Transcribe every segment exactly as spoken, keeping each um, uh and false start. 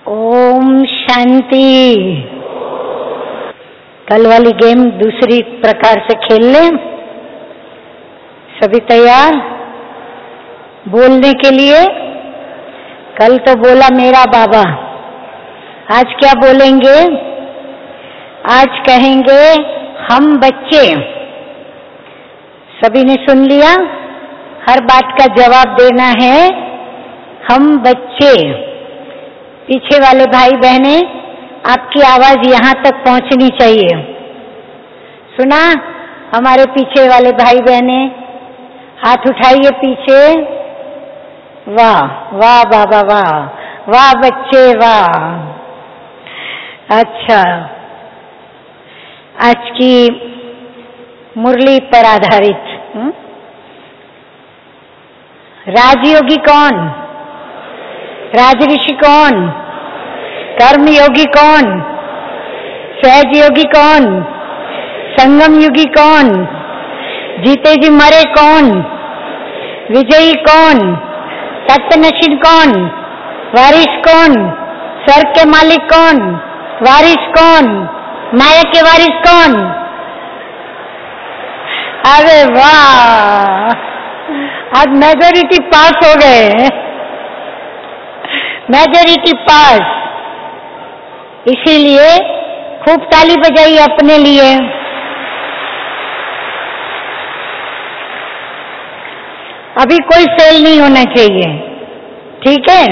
ओम शांति। कल वाली गेम दूसरी प्रकार से खेल लें। सभी तैयार बोलने के लिए? कल तो बोला मेरा बाबा, आज क्या बोलेंगे? आज कहेंगे हम बच्चे। सभी ने सुन लिया? हर बात का जवाब देना है हम बच्चे। पीछे वाले भाई बहने, आपकी आवाज यहाँ तक पहुंचनी चाहिए। सुना? हमारे पीछे वाले भाई बहने हाथ उठाइए पीछे। वाह वाह बाबा वाह, वाह बच्चे वाह। अच्छा, आज की मुरली पर आधारित हुँ? राजयोगी कौन? राजऋषि कौन? कर्म योगी कौन? सहज योगी कौन? संगम योगी कौन? जीते जी मरे कौन? विजयी कौन? तत्वनशील कौन? वारिस कौन? स्वर्ग के मालिक कौन? वारिस कौन? माया के वारिस कौन? अरे वाह, आज मेजोरिटी पास हो गए। मेजोरिटी पास, इसीलिए खूब ताली बजाइए अपने लिए। अभी कोई फेल नहीं होना चाहिए, ठीक है?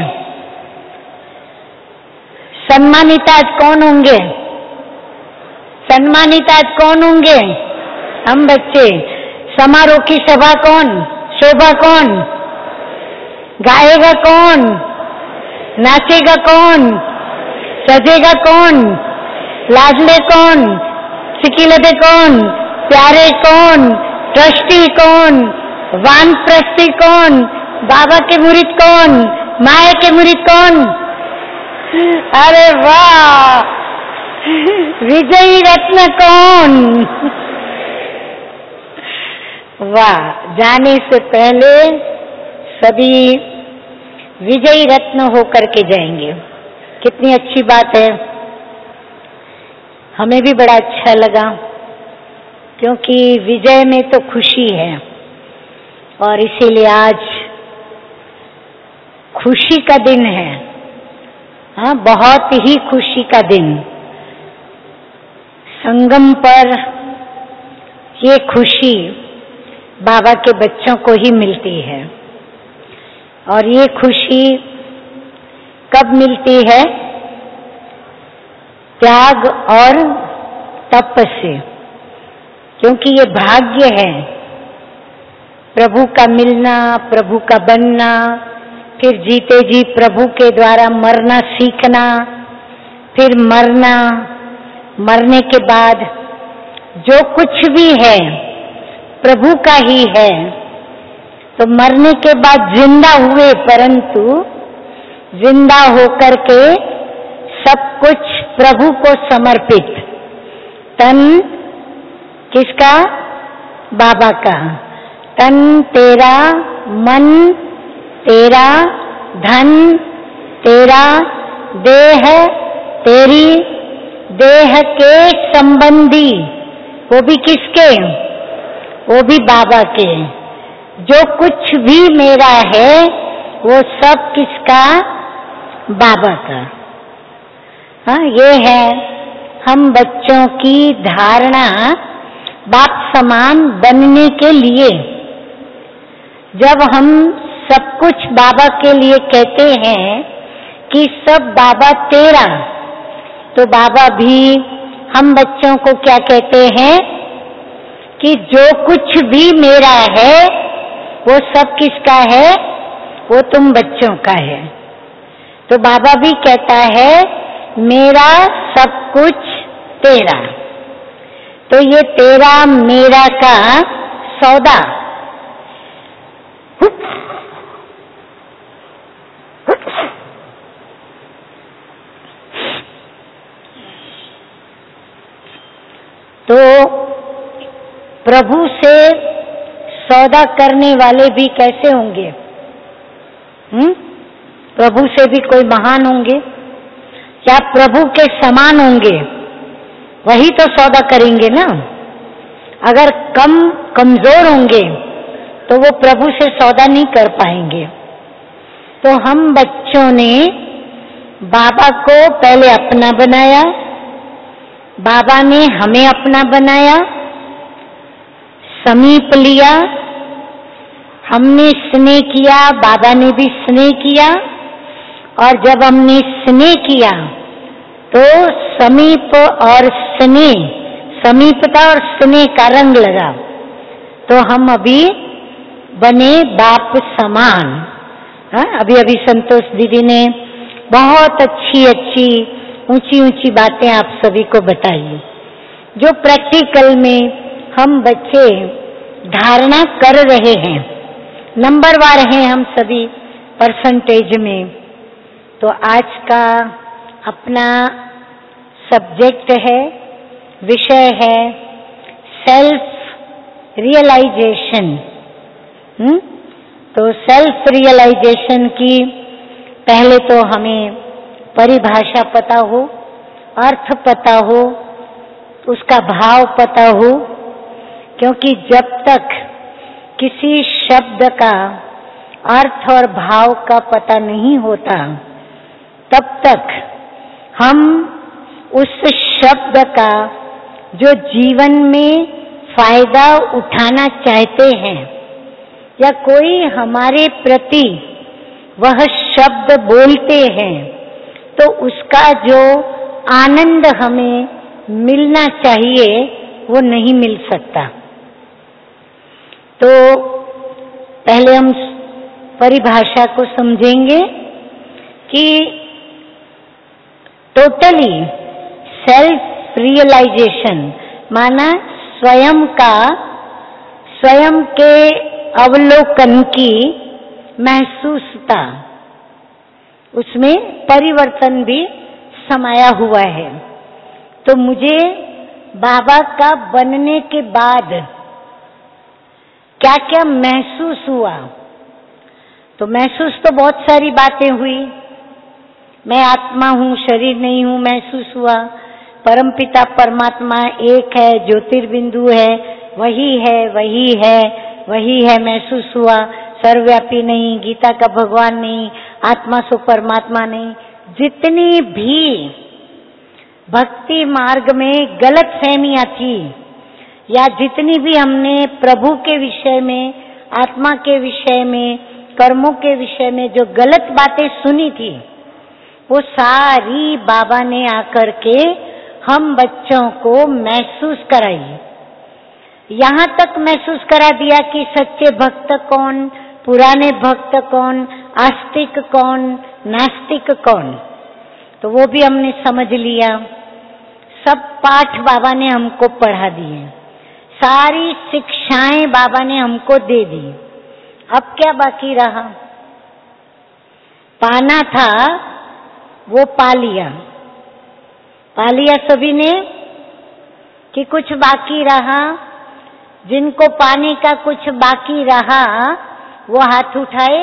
सम्मानित आज कौन होंगे? सम्मानित आज कौन होंगे? हम बच्चे। समारोह की सभा कौन? शोभा कौन? गाएगा कौन? नाचेगा कौन? सजेगा कौन? लाडले कौन? सिकिलते कौन? प्यारे कौन? ट्रस्टी कौन? वानप्रस्थी कौन? बाबा के मुरीद कौन? माया के मुरीद कौन? अरे वाह, विजयी रत्न कौन? वाह, जाने से पहले सभी विजयी रत्न होकर के जाएंगे। कितनी अच्छी बात है। हमें भी बड़ा अच्छा लगा, क्योंकि विजय में तो खुशी है और इसीलिए आज खुशी का दिन है। हाँ, बहुत ही खुशी का दिन। संगम पर ये खुशी बाबा के बच्चों को ही मिलती है। और ये खुशी कब मिलती है? त्याग और तप से, क्योंकि ये भाग्य है प्रभु का मिलना, प्रभु का बनना, फिर जीते जी प्रभु के द्वारा मरना सीखना, फिर मरना, मरने के बाद जो कुछ भी है प्रभु का ही है। तो मरने के बाद जिंदा हुए, परंतु जिंदा होकर के सब कुछ प्रभु को समर्पित। तन किसका? बाबा का। तन तेरा, मन तेरा, धन तेरा, देह तेरी, देह के संबंधी वो भी किसके? वो भी बाबा के। जो कुछ भी मेरा है वो सब किसका? बाबा का। हाँ, ये है हम बच्चों की धारणा बाप समान बनने के लिए। जब हम सब कुछ बाबा के लिए कहते हैं कि सब बाबा तेरा, तो बाबा भी हम बच्चों को क्या कहते हैं कि जो कुछ भी मेरा है वो सब किसका है? वो तुम बच्चों का है। तो बाबा भी कहता है मेरा सब कुछ तेरा। तो ये तेरा मेरा का सौदा तो प्रभु से सौदा करने वाले भी कैसे होंगे? हम्म? प्रभु से भी कोई महान होंगे। क्या प्रभु के समान होंगे? वही तो सौदा करेंगे ना। अगर कम कमजोर होंगे तो वो प्रभु से सौदा नहीं कर पाएंगे। तो हम बच्चों ने बाबा को पहले अपना बनाया, बाबा ने हमें अपना बनाया, समीप लिया, हमने स्नेह किया, बाबा ने भी स्नेह किया, और जब हमने स्नेह किया तो समीप और स्नेह, समीपता और स्नेह का रंग लगा, तो हम अभी बने बाप समान। हाँ, अभी अभी संतोष दीदी ने बहुत अच्छी अच्छी ऊंची ऊंची बातें आप सभी को बताई, जो प्रैक्टिकल में हम बच्चे धारणा कर रहे हैं। नंबरवार हैं हम सभी परसेंटेज में। तो आज का अपना सब्जेक्ट है, विषय है सेल्फ रियलाइजेशन। हम्म तो सेल्फ रियलाइजेशन की पहले तो हमें परिभाषा पता हो, अर्थ पता हो, उसका भाव पता हो, क्योंकि जब तक किसी शब्द का अर्थ और भाव का पता नहीं होता तब तक हम उस शब्द का जो जीवन में फायदा उठाना चाहते हैं या कोई हमारे प्रति वह शब्द बोलते हैं तो उसका जो आनंद हमें मिलना चाहिए वो नहीं मिल सकता। तो पहले हम परिभाषा को समझेंगे कि टोटली सेल्फ रियलाइजेशन माना स्वयं का, स्वयं के अवलोकन की महसूसता, उसमें परिवर्तन भी समाया हुआ है। तो मुझे बाबा का बनने के बाद क्या क्या महसूस हुआ? तो महसूस तो बहुत सारी बातें हुई। मैं आत्मा हूँ, शरीर नहीं हूँ, महसूस हुआ। परमपिता परमात्मा एक है, ज्योतिर्बिंदु है, वही है वही है वही है, महसूस हुआ। सर्वव्यापी नहीं, गीता का भगवान नहीं, आत्मा सो परमात्मा नहीं। जितनी भी भक्ति मार्ग में गलत फहमियां थी या जितनी भी हमने प्रभु के विषय में, आत्मा के विषय में, कर्मों के विषय में जो गलत बातें सुनी थी वो सारी बाबा ने आकर के हम बच्चों को महसूस कराई। यहाँ तक महसूस करा दिया कि सच्चे भक्त कौन, पुराने भक्त कौन, आस्तिक कौन, नास्तिक कौन, तो वो भी हमने समझ लिया। सब पाठ बाबा ने हमको पढ़ा दिए, सारी शिक्षाएं बाबा ने हमको दे दी। अब क्या बाकी रहा? पाना था वो पा लिया। पा लिया सभी ने कि कुछ बाकी रहा? जिनको पाने का कुछ बाकी रहा वो हाथ उठाए।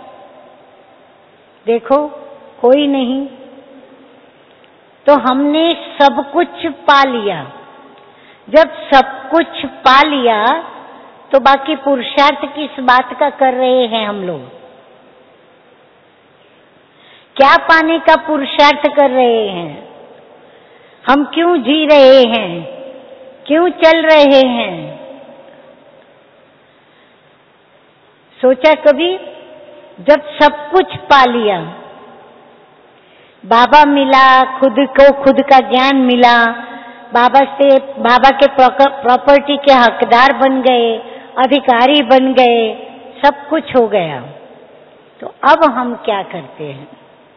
देखो कोई नहीं। तो हमने सब कुछ पा लिया। जब सब कुछ पा लिया तो बाकी पुरुषार्थ किस बात का कर रहे हैं हम लोग? क्या पाने का पुरुषार्थ कर रहे हैं? हम क्यों जी रहे हैं? क्यों चल रहे हैं? सोचा कभी? जब सब कुछ पा लिया, बाबा मिला, खुद को खुद का ज्ञान मिला, बाबा से, बाबा के प्रॉपर्टी के हकदार बन गए, अधिकारी बन गए, सब कुछ हो गया, तो अब हम क्या करते हैं?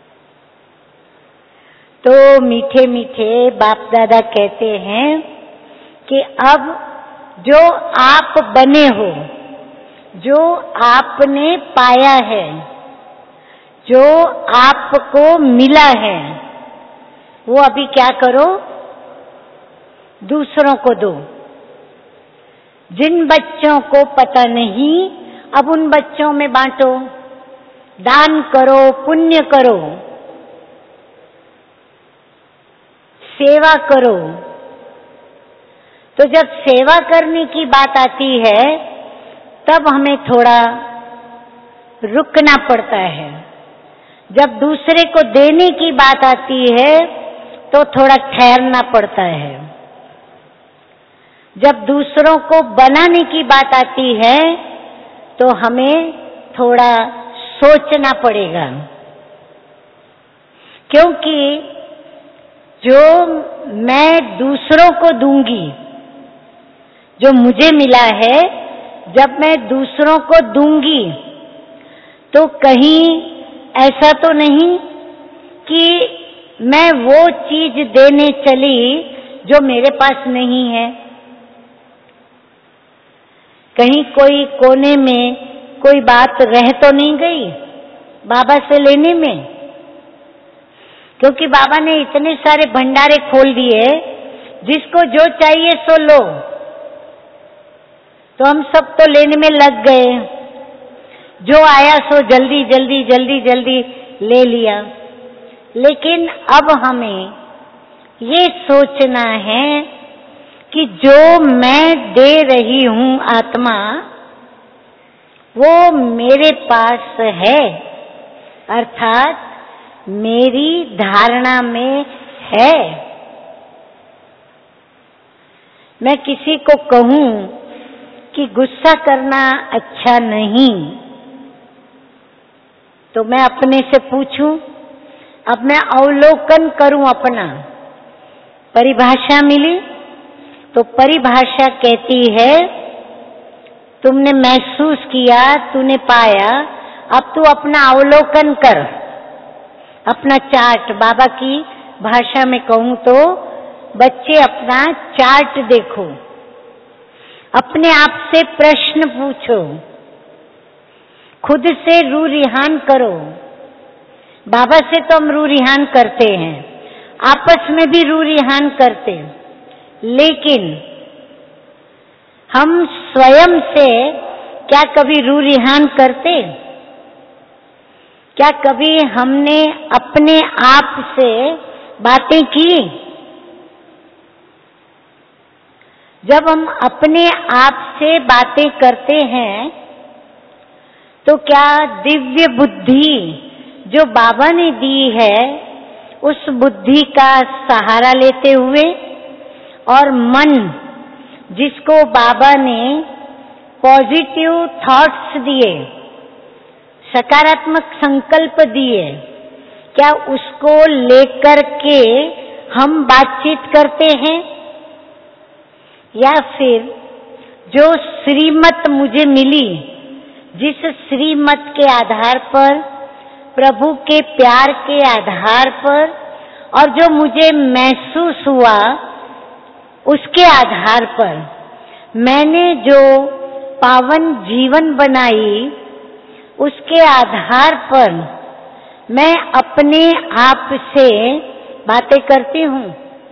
तो मीठे मीठे बाप दादा कहते हैं कि अब जो आप बने हो, जो आपने पाया है, जो आपको मिला है, वो अभी क्या करो? दूसरों को दो। जिन बच्चों को पता नहीं, अब उन बच्चों में बांटो, दान करो, पुण्य करो। सेवा करो। तो जब सेवा करने की बात आती है तब हमें थोड़ा रुकना पड़ता है। जब दूसरे को देने की बात आती है तो थोड़ा ठहरना पड़ता है। जब दूसरों को बनाने की बात आती है तो हमें थोड़ा सोचना पड़ेगा, क्योंकि जो मैं दूसरों को दूंगी, जो मुझे मिला है, जब मैं दूसरों को दूंगी तो कहीं ऐसा तो नहीं कि मैं वो चीज देने चली जो मेरे पास नहीं है। कहीं कोई कोने में कोई बात रह तो नहीं गई बाबा से लेने में, क्योंकि बाबा ने इतने सारे भंडारे खोल दिए, जिसको जो चाहिए सो लो। तो हम सब तो लेने में लग गए, जो आया सो जल्दी जल्दी जल्दी जल्दी ले लिया। लेकिन अब हमें ये सोचना है कि जो मैं दे रही हूं आत्मा, वो मेरे पास है, अर्थात मेरी धारणा में है। मैं किसी को कहूं कि गुस्सा करना अच्छा नहीं, तो मैं अपने से पूछूं, अब मैं अवलोकन करूं अपना। परिभाषा मिली तो परिभाषा कहती है, तुमने महसूस किया, तूने पाया, अब तू अपना अवलोकन कर, अपना चार्ट। बाबा की भाषा में कहूं तो बच्चे अपना चार्ट देखो, अपने आप से प्रश्न पूछो, खुद से रू रिहान करो। बाबा से तो हम रू रिहान करते हैं, आपस में भी रू रिहान करते, लेकिन हम स्वयं से क्या कभी रू रिहान करते? क्या कभी हमने अपने आप से बातें की? जब हम अपने आप से बातें करते हैं तो क्या दिव्य बुद्धि जो बाबा ने दी है, उस बुद्धि का सहारा लेते हुए और मन जिसको बाबा ने पॉजिटिव थॉट्स दिए, सकारात्मक संकल्प दिए, क्या उसको लेकर के हम बातचीत करते हैं? या फिर जो श्रीमत मुझे मिली, जिस श्रीमत के आधार पर, प्रभु के प्यार के आधार पर, और जो मुझे महसूस हुआ उसके आधार पर, मैंने जो पावन जीवन बनाई, उसके आधार पर मैं अपने आप से बातें करती हूँ।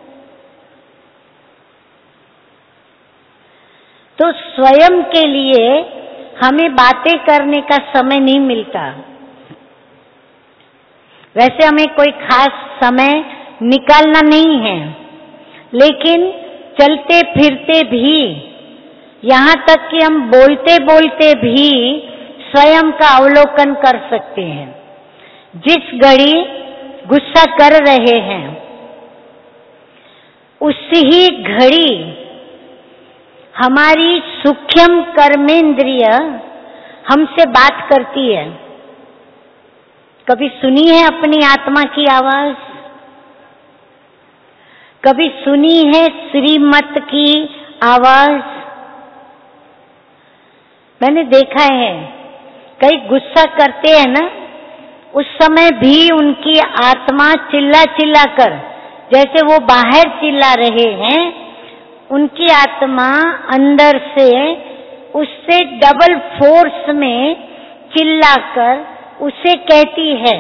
तो स्वयं के लिए हमें बातें करने का समय नहीं मिलता। वैसे हमें कोई खास समय निकालना नहीं है, लेकिन चलते फिरते भी, यहाँ तक कि हम बोलते बोलते भी स्वयं का अवलोकन कर सकते हैं। जिस घड़ी गुस्सा कर रहे हैं, उसी घड़ी हमारी सूक्ष्म कर्मेंद्रिय हमसे बात करती है। कभी सुनी है अपनी आत्मा की आवाज? कभी सुनी है श्रीमत की आवाज? मैंने देखा है कई गुस्सा करते हैं ना, उस समय भी उनकी आत्मा चिल्ला चिल्ला कर, जैसे वो बाहर चिल्ला रहे हैं, उनकी आत्मा अंदर से उससे डबल फोर्स में चिल्लाकर उसे कहती है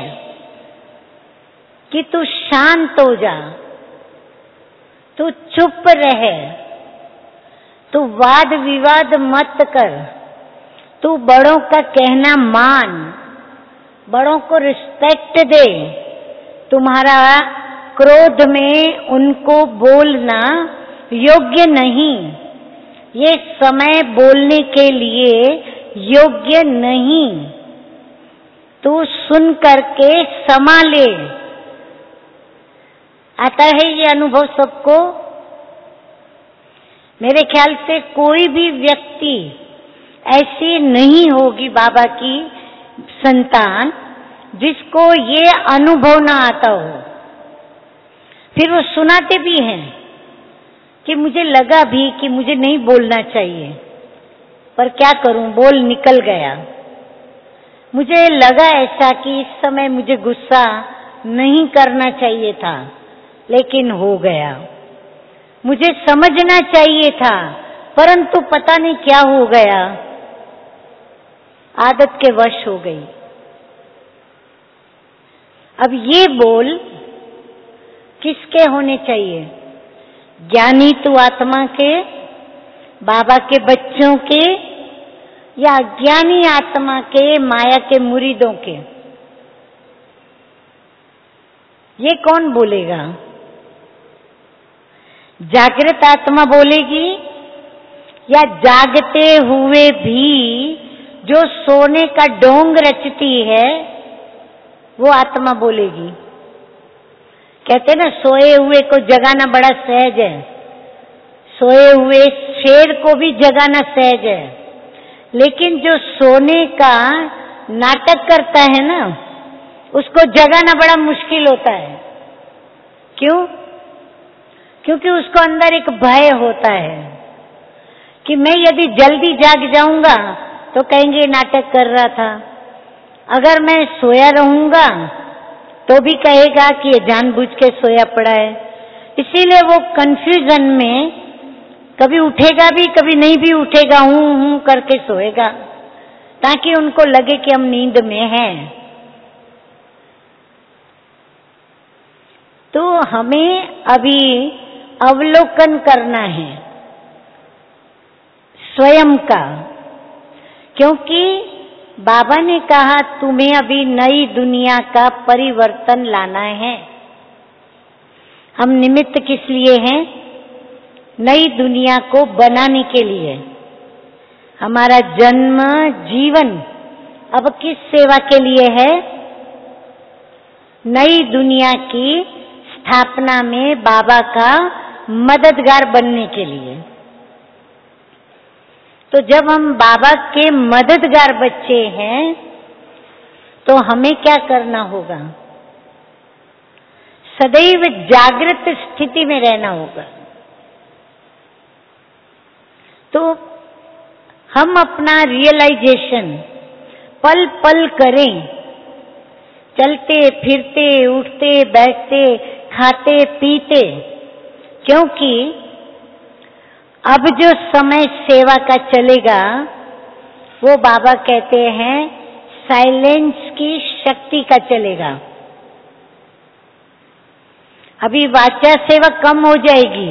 कि तू शांत हो जा, तू चुप रहे, तू वाद विवाद मत कर, तू बड़ों का कहना मान, बड़ों को रिस्पेक्ट दे, तुम्हारा क्रोध में उनको बोलना योग्य नहीं, ये समय बोलने के लिए योग्य नहीं। तू सुन करके संभाले। आता है ये अनुभव सबको? मेरे ख्याल से कोई भी व्यक्ति ऐसी नहीं होगी बाबा की संतान जिसको ये अनुभव ना आता हो। फिर वो सुनाते भी हैं कि मुझे लगा भी कि मुझे नहीं बोलना चाहिए, पर क्या करूं, बोल निकल गया। मुझे लगा ऐसा कि इस समय मुझे गुस्सा नहीं करना चाहिए था, लेकिन हो गया। मुझे समझना चाहिए था, परंतु पता नहीं क्या हो गया, आदत के वश हो गई। अब ये बोल किसके होने चाहिए? ज्ञानी तू आत्मा के, बाबा के बच्चों के, या अज्ञानी आत्मा के, माया के मुरीदों के? ये कौन बोलेगा? जागृत आत्मा बोलेगी या जागते हुए भी जो सोने का ढोंग रचती है वो आत्मा बोलेगी? कहते ना, सोए हुए को जगाना बड़ा सहज है, सोए हुए शेर को भी जगाना सहज है, लेकिन जो सोने का नाटक करता है ना, उसको जगाना बड़ा मुश्किल होता है। क्यों? क्योंकि उसको अंदर एक भय होता है कि मैं यदि जल्दी जाग जाऊंगा तो कहेंगे नाटक कर रहा था, अगर मैं सोया रहूंगा तो भी कहेगा कि ये जानबूझ के सोया पड़ा है। इसीलिए वो कंफ्यूजन में कभी उठेगा भी, कभी नहीं भी उठेगा, हूं हूं करके सोएगा, ताकि उनको लगे कि हम नींद में हैं। तो हमें अभी अवलोकन करना है स्वयं का, क्योंकि बाबा ने कहा तुम्हें अभी नई दुनिया का परिवर्तन लाना है। हम निमित्त किस लिए हैं? नई दुनिया को बनाने के लिए। हमारा जन्म जीवन अब किस सेवा के लिए है? नई दुनिया की स्थापना में बाबा का मददगार बनने के लिए। तो जब हम बाबा के मददगार बच्चे हैं तो हमें क्या करना होगा? सदैव जागृत स्थिति में रहना होगा। तो हम अपना रियलाइजेशन पल पल करें, चलते फिरते, उठते बैठते, खाते पीते, क्योंकि अब जो समय सेवा का चलेगा वो बाबा कहते हैं साइलेंस की शक्ति का चलेगा। अभी वाचा सेवा कम हो जाएगी,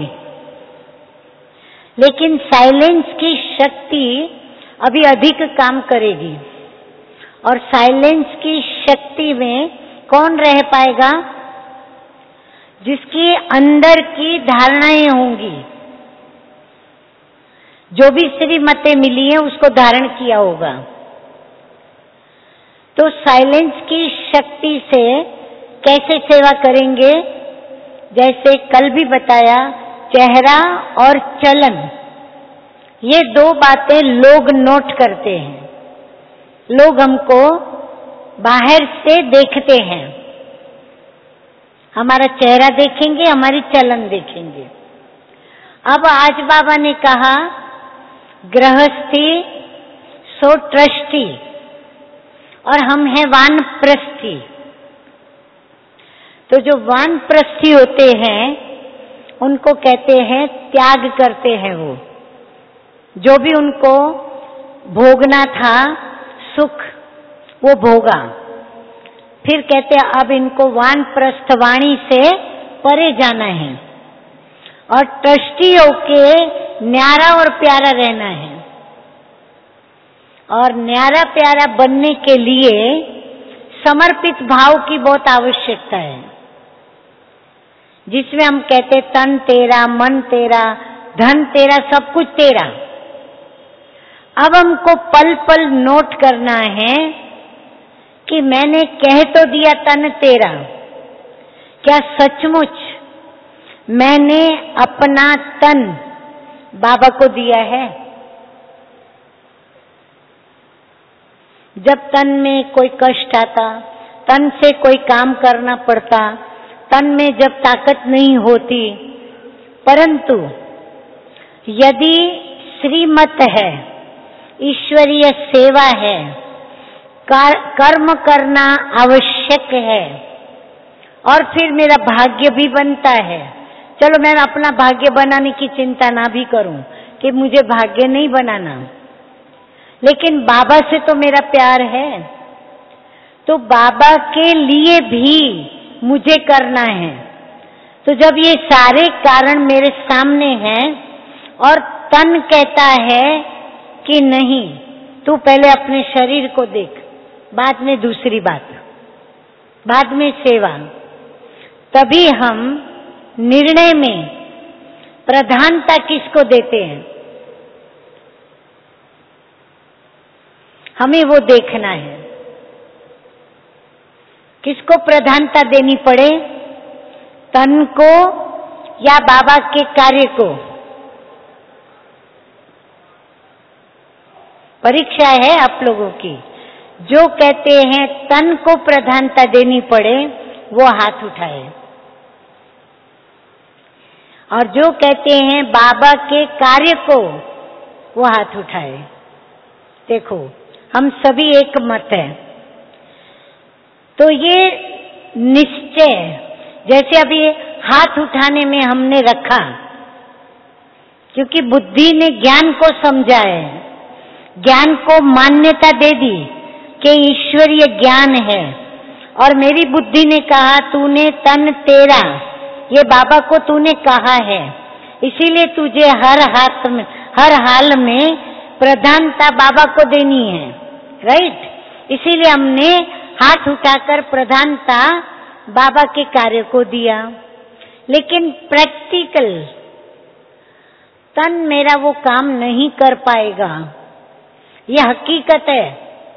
लेकिन साइलेंस की शक्ति अभी अधिक काम करेगी। और साइलेंस की शक्ति में कौन रह पाएगा? जिसकी अंदर की धारणाएं होंगी, जो भी श्रीमतें मिली है उसको धारण किया होगा। तो साइलेंस की शक्ति से कैसे सेवा करेंगे? जैसे कल भी बताया, चेहरा और चलन, ये दो बातें लोग नोट करते हैं। लोग हमको बाहर से देखते हैं, हमारा चेहरा देखेंगे, हमारी चलन देखेंगे। अब आज बाबा ने कहा गृहस्थी सो ट्रस्टी, और हम हैं वानप्रस्थी। तो जो वानप्रस्थी होते हैं उनको कहते हैं त्याग करते हैं। वो जो भी उनको भोगना था सुख, वो भोगा, फिर कहते हैं अब इनको वानप्रस्थ वाणी से परे जाना है और ट्रस्टी होके न्यारा और प्यारा रहना है। और न्यारा प्यारा बनने के लिए समर्पित भाव की बहुत आवश्यकता है। जिसमें हम कहते तन तेरा, मन तेरा, धन तेरा, सब कुछ तेरा। अब हमको पल पल नोट करना है कि मैंने कह तो दिया तन तेरा, क्या सचमुच मैंने अपना तन बाबा को दिया है? जब तन में कोई कष्ट आता, तन से कोई काम करना पड़ता, तन में जब ताकत नहीं होती, परंतु यदि श्रीमत है, ईश्वरीय सेवा है, कर्म करना आवश्यक है और फिर मेरा भाग्य भी बनता है। चलो मैं अपना भाग्य बनाने की चिंता ना भी करूं कि मुझे भाग्य नहीं बनाना, लेकिन बाबा से तो मेरा प्यार है, तो बाबा के लिए भी मुझे करना है। तो जब ये सारे कारण मेरे सामने हैं और तन कहता है कि नहीं, तू पहले अपने शरीर को देख, बाद में दूसरी बात, बाद में सेवा, तभी हम निर्णय में प्रधानता किसको देते हैं, हमें वो देखना है। किसको प्रधानता देनी पड़े, तन को या बाबा के कार्य को? परीक्षा है आप लोगों की। जो कहते हैं तन को प्रधानता देनी पड़े वो हाथ उठाए, और जो कहते हैं बाबा के कार्य को वो हाथ उठाए। देखो हम सभी एक मत है। तो ये निश्चय, जैसे अभी हाथ उठाने में हमने रखा, क्योंकि बुद्धि ने ज्ञान को समझा है, ज्ञान को मान्यता दे दी कि ईश्वरीय ज्ञान है, और मेरी बुद्धि ने कहा तूने तन तेरा, ये बाबा को तूने कहा है, इसीलिए तुझे हर हाथ में, हर हाल में प्रधानता बाबा को देनी है, राइट? इसीलिए हमने हाथ उठाकर प्रधानता बाबा के कार्य को दिया। लेकिन प्रैक्टिकल तन मेरा वो काम नहीं कर पाएगा, ये हकीकत है।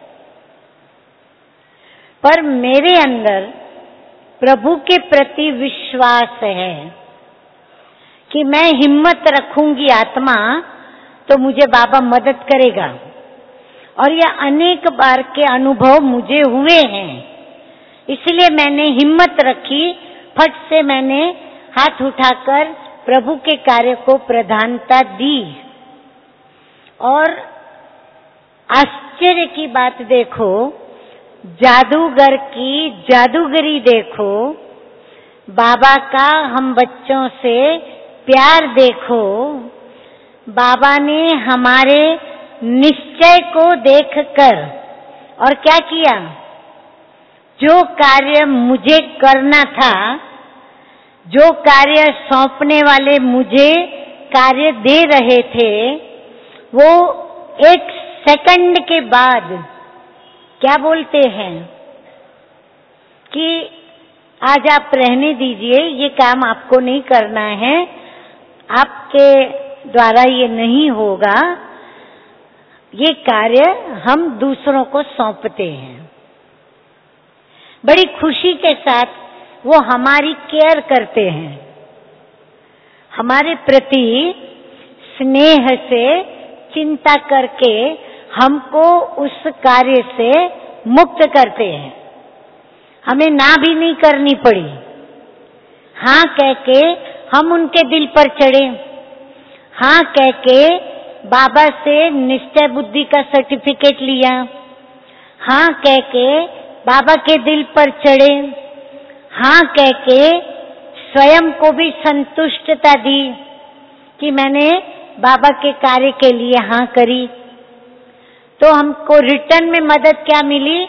पर मेरे अंदर प्रभु के प्रति विश्वास है कि मैं हिम्मत रखूंगी आत्मा तो मुझे बाबा मदद करेगा, और ये अनेक बार के अनुभव मुझे हुए हैं। इसलिए मैंने हिम्मत रखी, फट से मैंने हाथ उठाकर प्रभु के कार्य को प्रधानता दी। और आश्चर्य की बात देखो, जादूगर की जादूगरी देखो, बाबा का हम बच्चों से प्यार देखो। बाबा ने हमारे निश्चय को देखकर और क्या किया, जो कार्य मुझे करना था, जो कार्य सौंपने वाले मुझे कार्य दे रहे थे, वो एक सेकंड के बाद क्या बोलते हैं कि आज आप रहने दीजिए, ये काम आपको नहीं करना है, आपके द्वारा ये नहीं होगा, ये कार्य हम दूसरों को सौंपते हैं। बड़ी खुशी के साथ वो हमारी केयर करते हैं, हमारे प्रति स्नेह से चिंता करके हमको उस कार्य से मुक्त करते हैं। हमें ना भी नहीं करनी पड़ी, हाँ कह के हम उनके दिल पर चढ़े, हाँ कह के बाबा से निश्चय बुद्धि का सर्टिफिकेट लिया, हाँ कह के बाबा के दिल पर चढ़े, हाँ कह के स्वयं को भी संतुष्टता दी कि मैंने बाबा के कार्य के लिए हाँ करी। तो हमको रिटर्न में मदद क्या मिली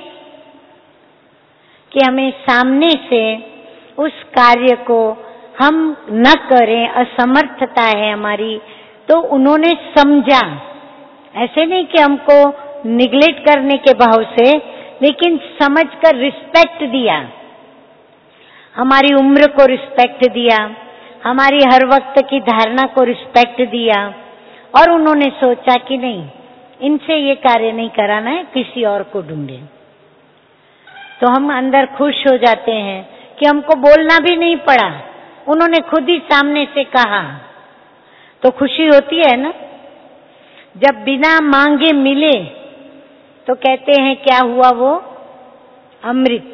कि हमें सामने से उस कार्य को हम न करें, असमर्थता है हमारी, तो उन्होंने समझा। ऐसे नहीं कि हमको निग्लेक्ट करने के भाव से, लेकिन समझकर रिस्पेक्ट दिया। हमारी उम्र को रिस्पेक्ट दिया, हमारी हर वक्त की धारणा को रिस्पेक्ट दिया, और उन्होंने सोचा कि नहीं, इनसे ये कार्य नहीं कराना है, किसी और को ढूंढे। तो हम अंदर खुश हो जाते हैं कि हमको बोलना भी नहीं पड़ा, उन्होंने खुद ही सामने से कहा, तो खुशी होती है ना। जब बिना मांगे मिले तो कहते हैं क्या हुआ वो? अमृत।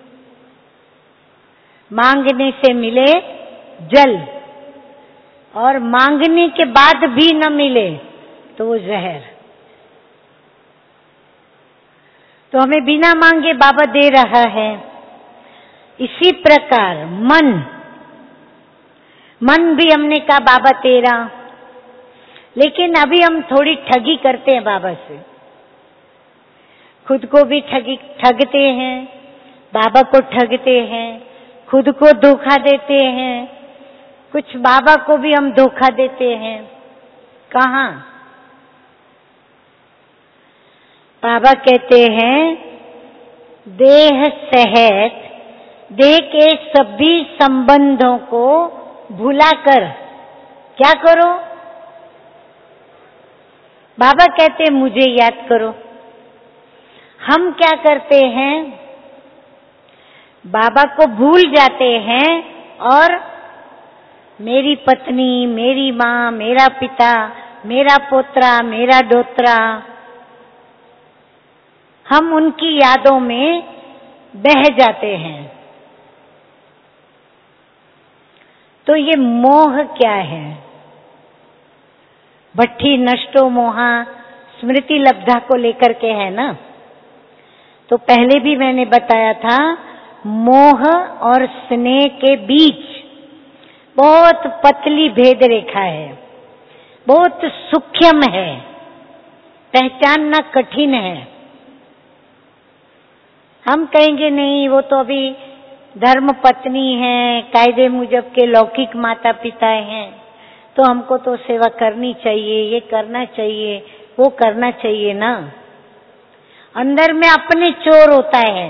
मांगने से मिले जल, और मांगने के बाद भी न मिले तो वो जहर। तो हमें बिना मांगे बाबा दे रहा है। इसी प्रकार मन मन भी हमने कहा बाबा तेरा, लेकिन अभी हम थोड़ी ठगी करते हैं बाबा से, खुद को भी ठगी ठगते हैं, बाबा को ठगते हैं, खुद को धोखा देते हैं, कुछ बाबा को भी हम धोखा देते हैं। कहाँ? बाबा कहते हैं देह सहित देह के सभी संबंधों को भुलाकर क्या करो? बाबा कहते मुझे याद करो। हम क्या करते हैं? बाबा को भूल जाते हैं और मेरी पत्नी, मेरी माँ, मेरा पिता, मेरा पोत्रा, मेरा डोत्रा, हम उनकी यादों में बह जाते हैं। तो ये मोह क्या है? भट्ठी नष्टो मोहा स्मृति लब्धा को लेकर के है ना। तो पहले भी मैंने बताया था, मोह और स्नेह के बीच बहुत पतली भेद रेखा है, बहुत सूक्ष्म है, पहचानना कठिन है। हम कहेंगे नहीं, वो तो अभी धर्म पत्नी है, कायदे मुजब के लौकिक माता पिता हैं, तो हमको तो सेवा करनी चाहिए, ये करना चाहिए, वो करना चाहिए ना। अंदर में अपने चोर होता है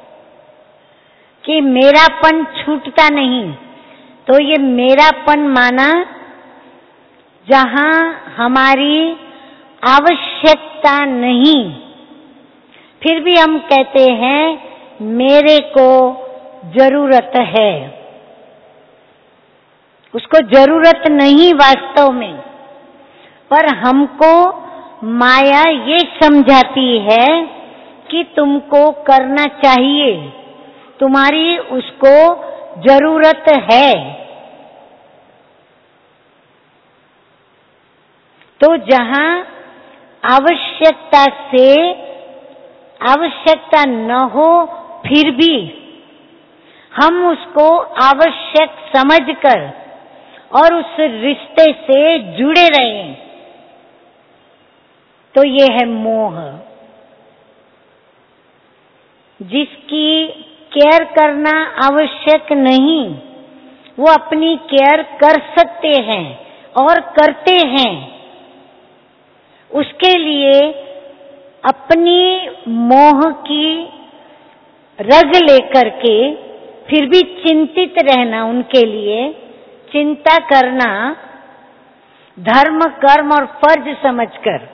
कि मेरापन छूटता नहीं। तो ये मेरापन माना जहां हमारी आवश्यकता नहीं, फिर भी हम कहते हैं मेरे को जरूरत है। उसको जरूरत नहीं वास्तव में, पर हमको माया ये समझाती है कि तुमको करना चाहिए, तुम्हारी उसको जरूरत है। तो जहां आवश्यकता से आवश्यकता न हो, फिर भी हम उसको आवश्यक समझकर और उस रिश्ते से जुड़े रहें, तो ये है मोह। जिसकी केयर करना आवश्यक नहीं, वो अपनी केयर कर सकते हैं और करते हैं। उसके लिए अपनी मोह की रग लेकर के फिर भी चिंतित रहना, उनके लिए चिंता करना, धर्म कर्म और फर्ज समझकर,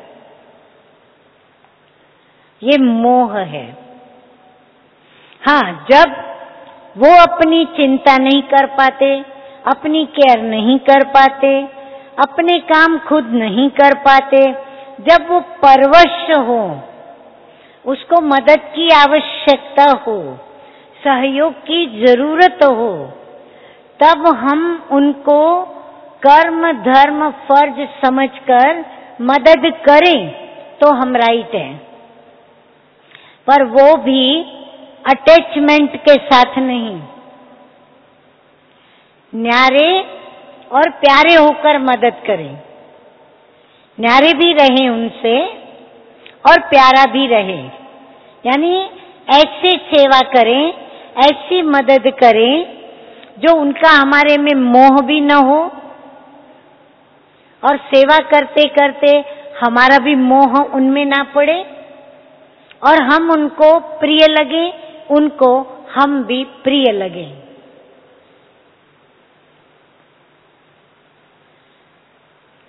ये मोह है। हाँ, जब वो अपनी चिंता नहीं कर पाते, अपनी केयर नहीं कर पाते, अपने काम खुद नहीं कर पाते, जब वो परवश हो, उसको मदद की आवश्यकता हो, सहयोग की जरूरत हो, तब हम उनको कर्म धर्म फर्ज समझकर मदद करें तो हम राइट हैं। पर वो भी अटैचमेंट के साथ नहीं, न्यारे और प्यारे होकर मदद करें। न्यारे भी रहे उनसे और प्यारा भी रहे, यानी ऐसे सेवा करें, ऐसी मदद करें जो उनका हमारे में मोह भी न हो, और सेवा करते करते हमारा भी मोह उनमें ना पड़े, और हम उनको प्रिय लगे, उनको हम भी प्रिय लगे।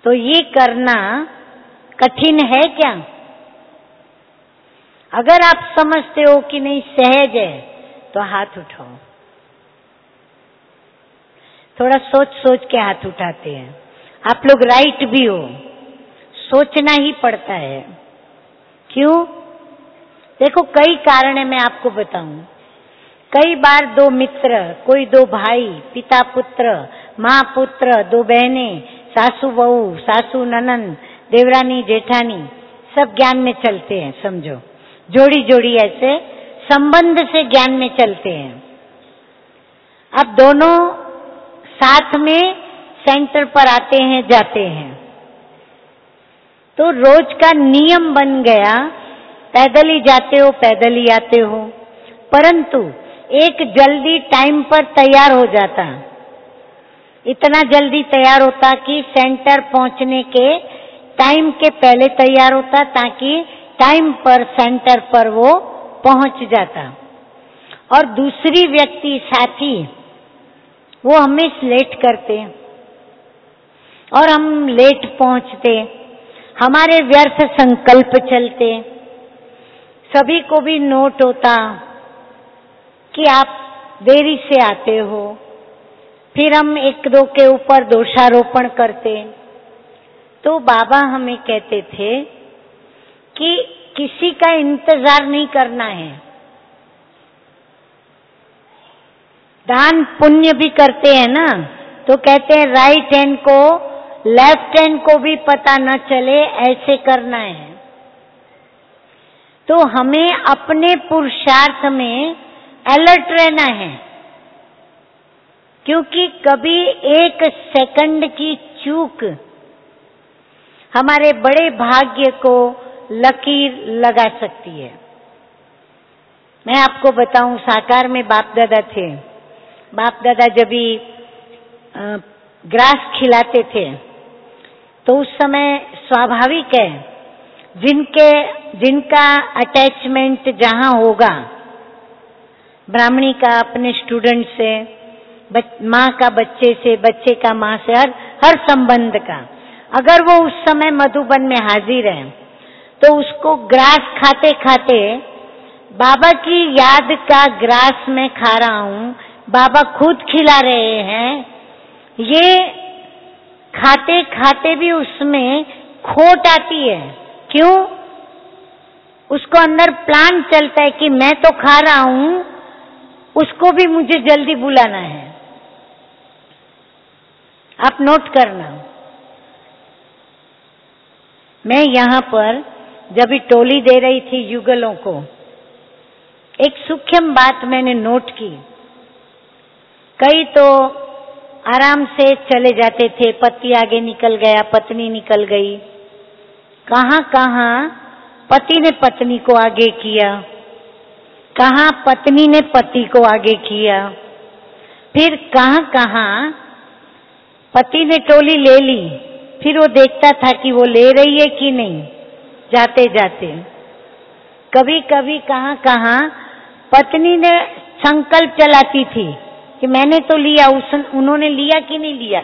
तो ये करना कठिन है क्या? अगर आप समझते हो कि नहीं सहज है तो हाथ उठाओ। थोड़ा सोच सोच के हाथ उठाते हैं। आप लोग राइट भी हो, सोचना ही पड़ता है। क्यों? देखो कई कारण है, मैं आपको बताऊं। कई बार दो मित्र, कोई दो भाई, पिता पुत्र, माँ पुत्र, दो बहनें, सासू बहू, सासू ननंद, देवरानी जेठानी, सब ज्ञान में चलते हैं। समझो जोड़ी जोड़ी ऐसे संबंध से ज्ञान में चलते हैं। अब दोनों साथ में सेंटर पर आते हैं, जाते हैं, तो रोज का नियम बन गया, पैदल ही जाते हो, पैदल ही आते हो। परंतु एक जल्दी टाइम पर तैयार हो जाता, इतना जल्दी तैयार होता कि सेंटर पहुंचने के टाइम के पहले तैयार होता, ताकि टाइम पर सेंटर पर वो पहुंच जाता। और दूसरी व्यक्ति साथी वो हमें लेट करते और हम लेट पहुंचते, हमारे व्यर्थ संकल्प चलते। सभी को भी नोट होता कि आप देरी से आते हो, फिर हम एक दो के ऊपर दोषारोपण करते। तो बाबा हमें कहते थे कि किसी का इंतजार नहीं करना है। दान पुण्य भी करते हैं ना, तो कहते हैं राइट हैंड को लेफ्ट हैंड को भी पता न चले, ऐसे करना है। तो हमें अपने पुरुषार्थ में अलर्ट रहना है, क्योंकि कभी एक सेकंड की चूक हमारे बड़े भाग्य को लकीर लगा सकती है। मैं आपको बताऊं, साकार में बाप दादा थे। बाप दादा जब भी ग्रास खिलाते थे तो उस समय स्वाभाविक है, जिनके जिनका अटैचमेंट जहां होगा, ब्राह्मणी का अपने स्टूडेंट से, माँ का बच्चे से, बच्चे का माँ से, हर हर संबंध का, अगर वो उस समय मधुबन में हाजिर है तो उसको ग्रास खाते खाते बाबा की याद का ग्रास में खा रहा हूँ, बाबा खुद खिला रहे हैं, ये खाते खाते भी उसमें खोट आती है। क्यों? उसको अंदर प्लान चलता है कि मैं तो खा रहा हूँ, उसको भी मुझे जल्दी बुलाना है। आप नोट करना। मैं यहाँ पर जब टोली दे रही थी युगलों को, एक सूक्ष्म बात मैंने नोट की। कई तो आराम से चले जाते थे, पति आगे निकल गया, पत्नी निकल गई, कहाँ कहाँ पति ने पत्नी को आगे किया, कहाँ पत्नी ने पति को आगे किया, फिर कहाँ कहाँ पति ने टोली ले ली, फिर वो देखता था कि वो ले रही है कि नहीं जाते जाते। कभी कभी कहाँ कहाँ पत्नी ने संकल्प चलाती थी कि मैंने तो लिया, उस उन्होंने लिया कि नहीं लिया।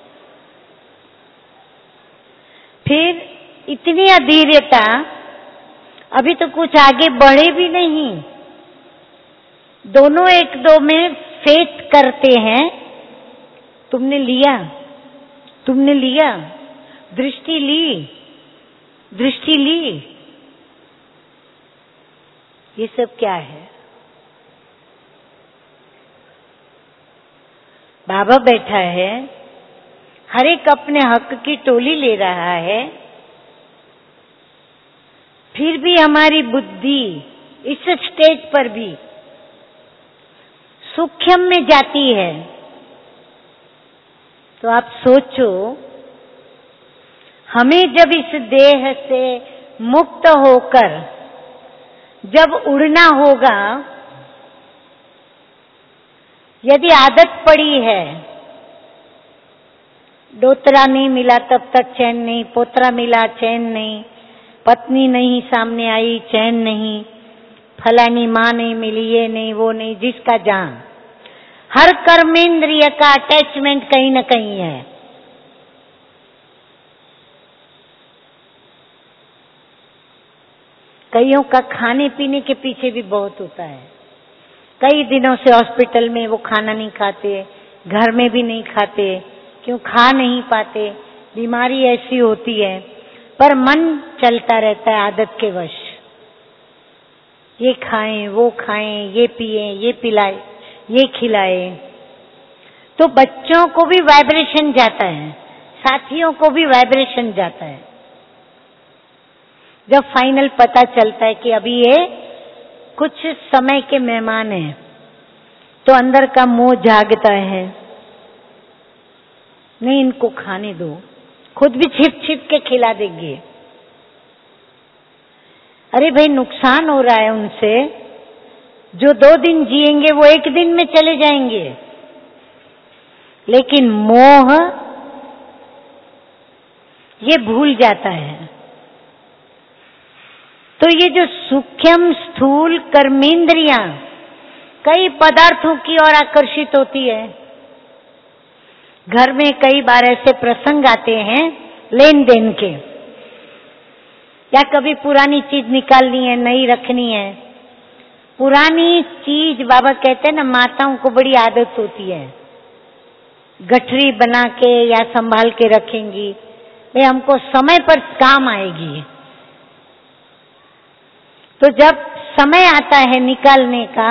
फिर इतनी अधीरता, अभी तो कुछ आगे बढ़े भी नहीं, दोनों एक दो में फेथ करते हैं, तुमने लिया, तुमने लिया, दृष्टि ली, दृष्टि ली। ये सब क्या है? बाबा बैठा है, हर एक अपने हक की टोली ले रहा है, फिर भी हमारी बुद्धि इस स्टेज पर भी सूक्ष्म में जाती है। तो आप सोचो, हमें जब इस देह से मुक्त होकर जब उड़ना होगा, यदि आदत पड़ी है, डोतरा नहीं मिला तब तक चैन नहीं, पोतरा मिला चैन नहीं, पत्नी नहीं सामने आई चैन नहीं, फलानी माँ नहीं मिली, ये नहीं वो नहीं, जिसका जहां, हर कर्मेंद्रिय का अटैचमेंट कहीं न कहीं है। कईयों का खाने पीने के पीछे भी बहुत होता है। कई दिनों से हॉस्पिटल में वो खाना नहीं खाते, घर में भी नहीं खाते, क्यों खा नहीं पाते, बीमारी ऐसी होती है, पर मन चलता रहता है आदत के वश। ये खाएं, वो खाएं, ये पिए, ये पिलाए, ये खिलाए। तो बच्चों को भी वाइब्रेशन जाता है, साथियों को भी वाइब्रेशन जाता है। जब फाइनल पता चलता है कि अभी ये कुछ समय के मेहमान हैं, तो अंदर का मोह जागता है, नहीं इनको खाने दो, खुद भी छिप छिप के खिला देंगे। अरे भाई नुकसान हो रहा है उनसे, जो दो दिन जिएंगे वो एक दिन में चले जाएंगे। लेकिन मोह ये भूल जाता है। तो ये जो सूक्ष्म स्थूल कर्मेंद्रियां कई पदार्थों की ओर आकर्षित होती है। घर में कई बार ऐसे प्रसंग आते हैं लेन देन के, या कभी पुरानी चीज निकालनी है, नई रखनी है। पुरानी चीज बाबा कहते हैं ना, माताओं को बड़ी आदत होती है, गठरी बना के या संभाल के रखेंगी, वे हमको समय पर काम आएगी। तो जब समय आता है निकालने का,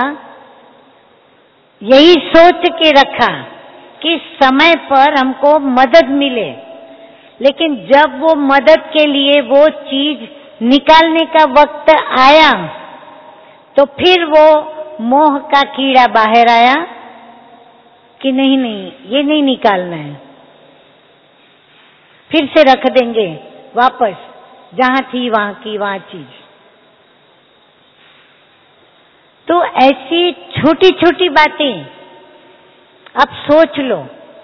यही सोच के रखा कि समय पर हमको मदद मिले। लेकिन जब वो मदद के लिए वो चीज निकालने का वक्त आया, तो फिर वो मोह का कीड़ा बाहर आया कि नहीं नहीं ये नहीं निकालना है, फिर से रख देंगे वापस जहां थी वहां की वहां चीज। तो ऐसी छोटी छोटी बातें अब सोच लो।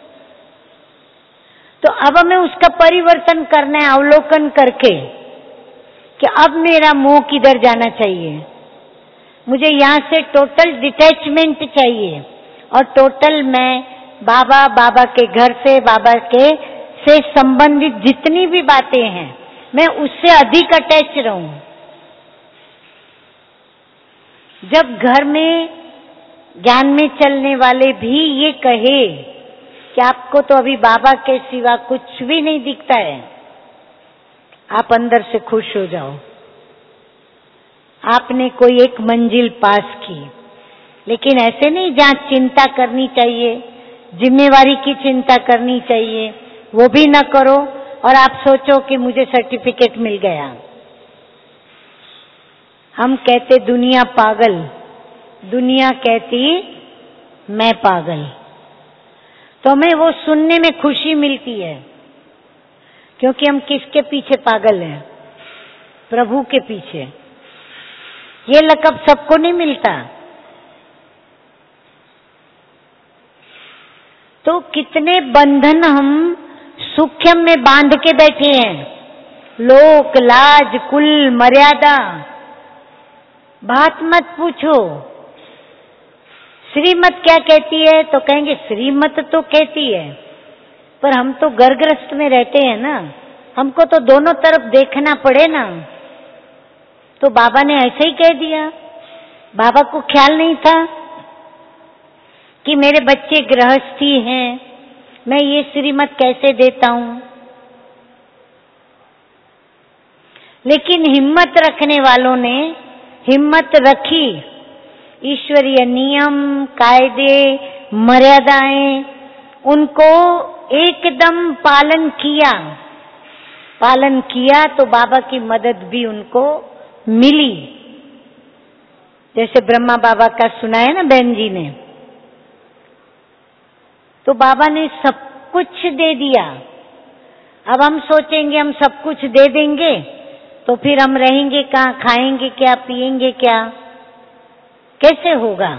तो अब हमें उसका परिवर्तन करना है, अवलोकन करके कि अब मेरा मोह किधर जाना चाहिए। मुझे यहाँ से टोटल डिटैचमेंट चाहिए, और टोटल मैं बाबा बाबा के घर से, बाबा के से संबंधित जितनी भी बातें हैं, मैं उससे अधिक अटैच रहूं। जब घर में ज्ञान में चलने वाले भी ये कहे कि आपको तो अभी बाबा के सिवा कुछ भी नहीं दिखता है, आप अंदर से खुश हो जाओ। आपने कोई एक मंजिल पास की। लेकिन ऐसे नहीं जहां चिंता करनी चाहिए, जिम्मेवारी की चिंता करनी चाहिए, वो भी ना करो और आप सोचो कि मुझे सर्टिफिकेट मिल गया। हम कहते दुनिया पागल, दुनिया कहती मैं पागल। तो हमें वो सुनने में खुशी मिलती है, क्योंकि हम किसके पीछे पागल हैं? प्रभु के पीछे। ये लक़ब सबको नहीं मिलता। तो कितने बंधन हम सूक्ष्म में बांध के बैठे हैं, लोक लाज कुल मर्यादा। बात मत पूछो। श्रीमत क्या कहती है तो कहेंगे श्रीमत तो कहती है, पर हम तो गर्भग्रस्त में रहते हैं ना, हमको तो दोनों तरफ देखना पड़े ना। तो बाबा ने ऐसे ही कह दिया। बाबा को ख्याल नहीं था कि मेरे बच्चे गृहस्थी हैं, मैं ये श्रीमत कैसे देता हूं। लेकिन हिम्मत रखने वालों ने हिम्मत रखी, ईश्वरीय नियम कायदे मर्यादाएं उनको एकदम पालन किया। पालन किया तो बाबा की मदद भी उनको मिली। जैसे ब्रह्मा बाबा का सुना है ना बहन जी ने, तो बाबा ने सब कुछ दे दिया। अब हम सोचेंगे हम सब कुछ दे देंगे तो फिर हम रहेंगे कहाँ, खाएंगे क्या, पिएंगे क्या, कैसे होगा?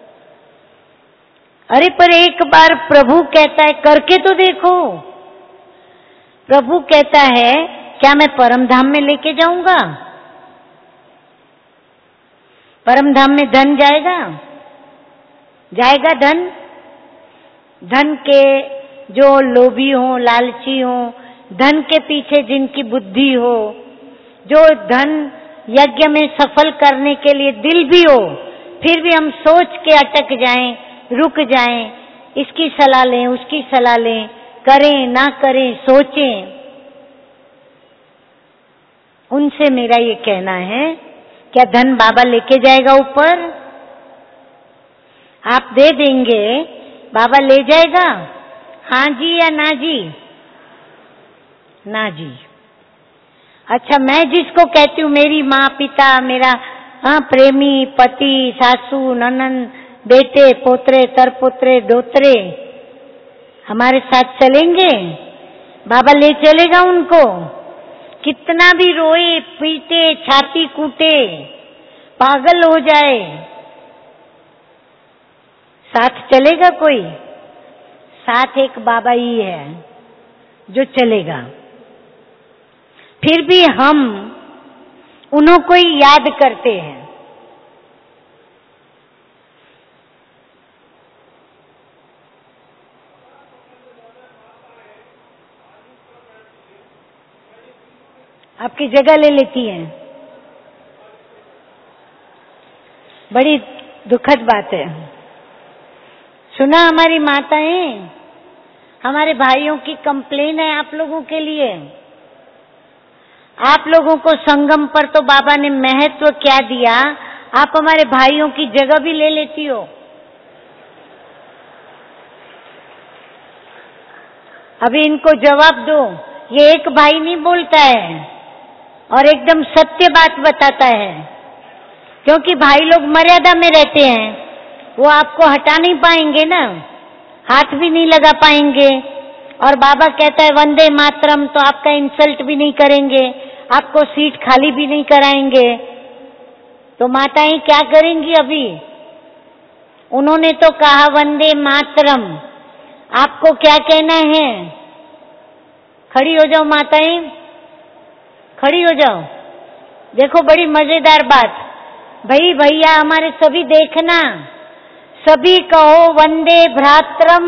अरे पर एक बार प्रभु कहता है करके तो देखो। प्रभु कहता है क्या मैं परम धाम में लेके जाऊंगा? परम धाम में धन जाएगा? जाएगा धन? धन के जो लोभी हो, लालची हो, धन के पीछे जिनकी बुद्धि हो, जो धन यज्ञ में सफल करने के लिए दिल भी हो, फिर भी हम सोच के अटक जाएं, रुक जाएं, इसकी सलाह लें, उसकी सलाह लें, करें ना करें, सोचें। उनसे मेरा ये कहना है, क्या धन बाबा लेके जाएगा ऊपर? आप दे देंगे, बाबा ले जाएगा? हाँ जी या ना जी? ना जी। अच्छा, मैं जिसको कहती हूँ मेरी माँ पिता, मेरा हाँ प्रेमी पति, सासू ननन, बेटे पोतरे तरपोतरे दोतरे हमारे साथ चलेंगे, बाबा ले चलेगा उनको। कितना भी रोए पीटे छाती कूटे पागल हो जाए, साथ चलेगा कोई? साथ एक बाबा ही है जो चलेगा। फिर भी हम उन्हों को ही याद करते हैं। आपकी जगह ले लेती हैं। बड़ी दुखद बात है। सुना हमारी माताएं, हमारे भाइयों की कंप्लेन है आप लोगों के लिए। आप लोगों को संगम पर तो बाबा ने महत्व क्या दिया, आप हमारे भाइयों की जगह भी ले लेती हो। अभी इनको जवाब दो। ये एक भाई नहीं बोलता है और एकदम सत्य बात बताता है, क्योंकि भाई लोग मर्यादा में रहते हैं, वो आपको हटा नहीं पाएंगे ना, हाथ भी नहीं लगा पाएंगे। और बाबा कहता है वंदे मातरम, तो आपका इंसल्ट भी नहीं करेंगे, आपको सीट खाली भी नहीं कराएंगे। तो माताएं क्या करेंगी? अभी उन्होंने तो कहा वंदे मातरम, आपको क्या कहना है? खड़ी हो जाओ माताएं, खड़ी हो जाओ। देखो बड़ी मजेदार बात, भाई भैया हमारे सभी देखना, सभी कहो वंदे भ्रातरम।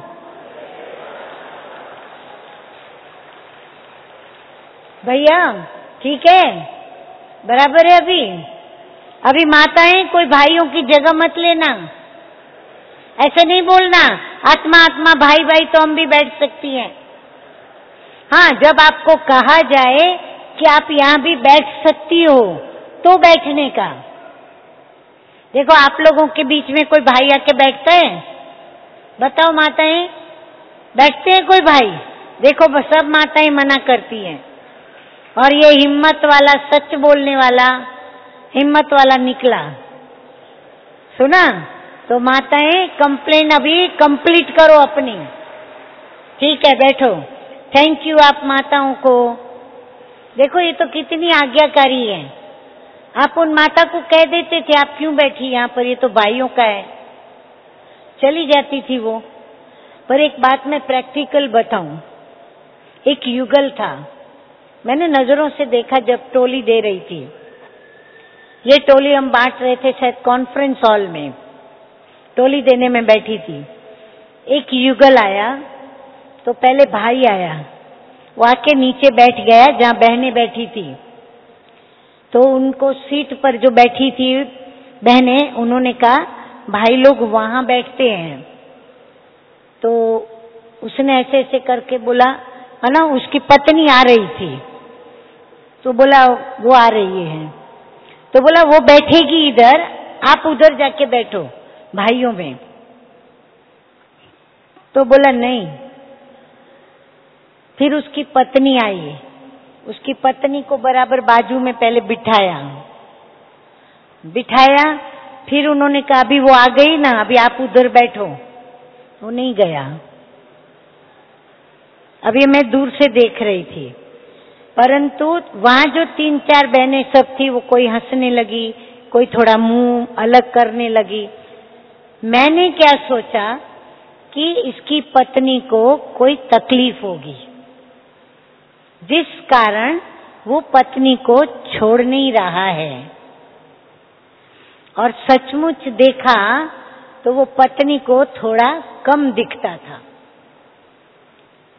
भैया ठीक है, बराबर है। अभी अभी माताएं कोई भाइयों की जगह मत लेना, ऐसे नहीं बोलना आत्मा आत्मा भाई भाई तो हम भी बैठ सकती हैं। हाँ, जब आपको कहा जाए कि आप यहाँ भी बैठ सकती हो तो बैठने का। देखो आप लोगों के बीच में कोई भाई आके बैठता है? बताओ माताएं, बैठते हैं कोई भाई? देखो बस सब माताएं मना करती हैं। और ये हिम्मत वाला, सच बोलने वाला, हिम्मत वाला निकला। सुना? तो माताएं कंप्लेन अभी कंप्लीट करो अपनी। ठीक है, बैठो। थैंक यू आप माताओं को। देखो ये तो कितनी आज्ञाकारी है। आप उन माता को कह देते थे आप क्यों बैठी यहाँ पर, ये तो भाइयों का है, चली जाती थी वो। पर एक बात मैं प्रैक्टिकल बताऊं, एक युगल था, मैंने नजरों से देखा जब टोली दे रही थी। ये टोली हम बांट रहे थे शायद कॉन्फ्रेंस हॉल में, टोली देने में बैठी थी। एक युगल आया, तो पहले भाई आया, वो आके नीचे बैठ गया जहां बहनें बैठी थी। तो उनको सीट पर जो बैठी थी बहनें, उन्होंने कहा भाई लोग वहां बैठते हैं। तो उसने ऐसे ऐसे करके बोला, है ना, उसकी पत्नी आ रही थी, तो बोला वो आ रही है, तो बोला वो बैठेगी इधर, आप उधर जाके बैठो भाइयों में। तो बोला नहीं। फिर उसकी पत्नी आई, उसकी पत्नी को बराबर बाजू में पहले बिठाया बिठाया फिर उन्होंने कहा अभी वो आ गई ना, अभी आप उधर बैठो। वो नहीं गया। अभी मैं दूर से देख रही थी, परंतु वहां जो तीन चार बहनें सब थी, वो कोई हंसने लगी, कोई थोड़ा मुंह अलग करने लगी। मैंने क्या सोचा कि इसकी पत्नी को कोई तकलीफ होगी, जिस कारण वो पत्नी को छोड़ नहीं रहा है। और सचमुच देखा तो वो पत्नी को थोड़ा कम दिखता था।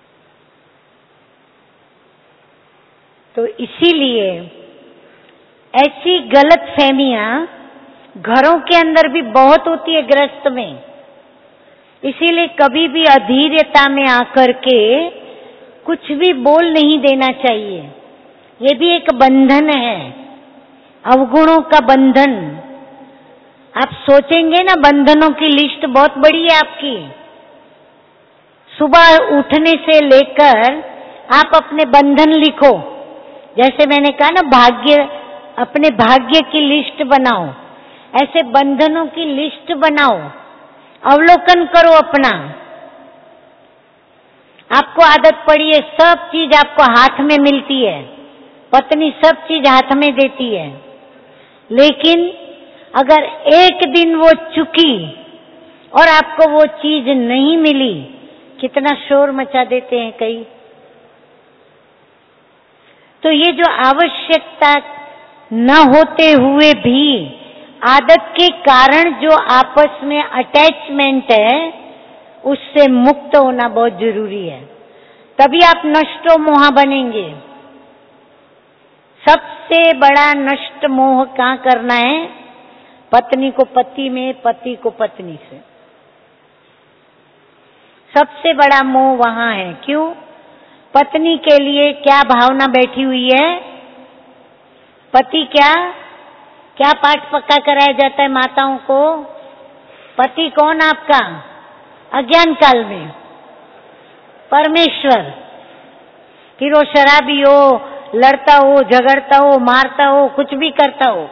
तो इसीलिए ऐसी गलत फहमियां घरों के अंदर भी बहुत होती है गृहस्थ में। इसीलिए कभी भी अधीरता में आकर के कुछ भी बोल नहीं देना चाहिए। ये भी एक बंधन है, अवगुणों का बंधन। आप सोचेंगे ना, बंधनों की लिस्ट बहुत बड़ी है आपकी। सुबह उठने से लेकर आप अपने बंधन लिखो। जैसे मैंने कहा ना, भाग्य, अपने भाग्य की लिस्ट बनाओ, ऐसे बंधनों की लिस्ट बनाओ, अवलोकन करो अपना। आपको आदत पड़ी है, सब चीज आपको हाथ में मिलती है, पत्नी सब चीज हाथ में देती है, लेकिन अगर एक दिन वो चुकी और आपको वो चीज नहीं मिली, कितना शोर मचा देते हैं कई। तो ये जो आवश्यकता न होते हुए भी आदत के कारण जो आपस में अटैचमेंट है, उससे मुक्त होना बहुत जरूरी है। तभी आप नष्टो मोह बनेंगे। सबसे बड़ा नष्ट मोह कहाँ करना है? पत्नी को पति में, पति को पत्नी से। सबसे बड़ा मोह वहां है। क्यों? पत्नी के लिए क्या भावना बैठी हुई है? पति क्या क्या पाठ पक्का कराया जाता है माताओं को? पति कौन आपका? अज्ञान काल में परमेश्वर। फिर वो शराबी हो, लड़ता हो, झगड़ता हो, मारता हो, कुछ भी करता हो,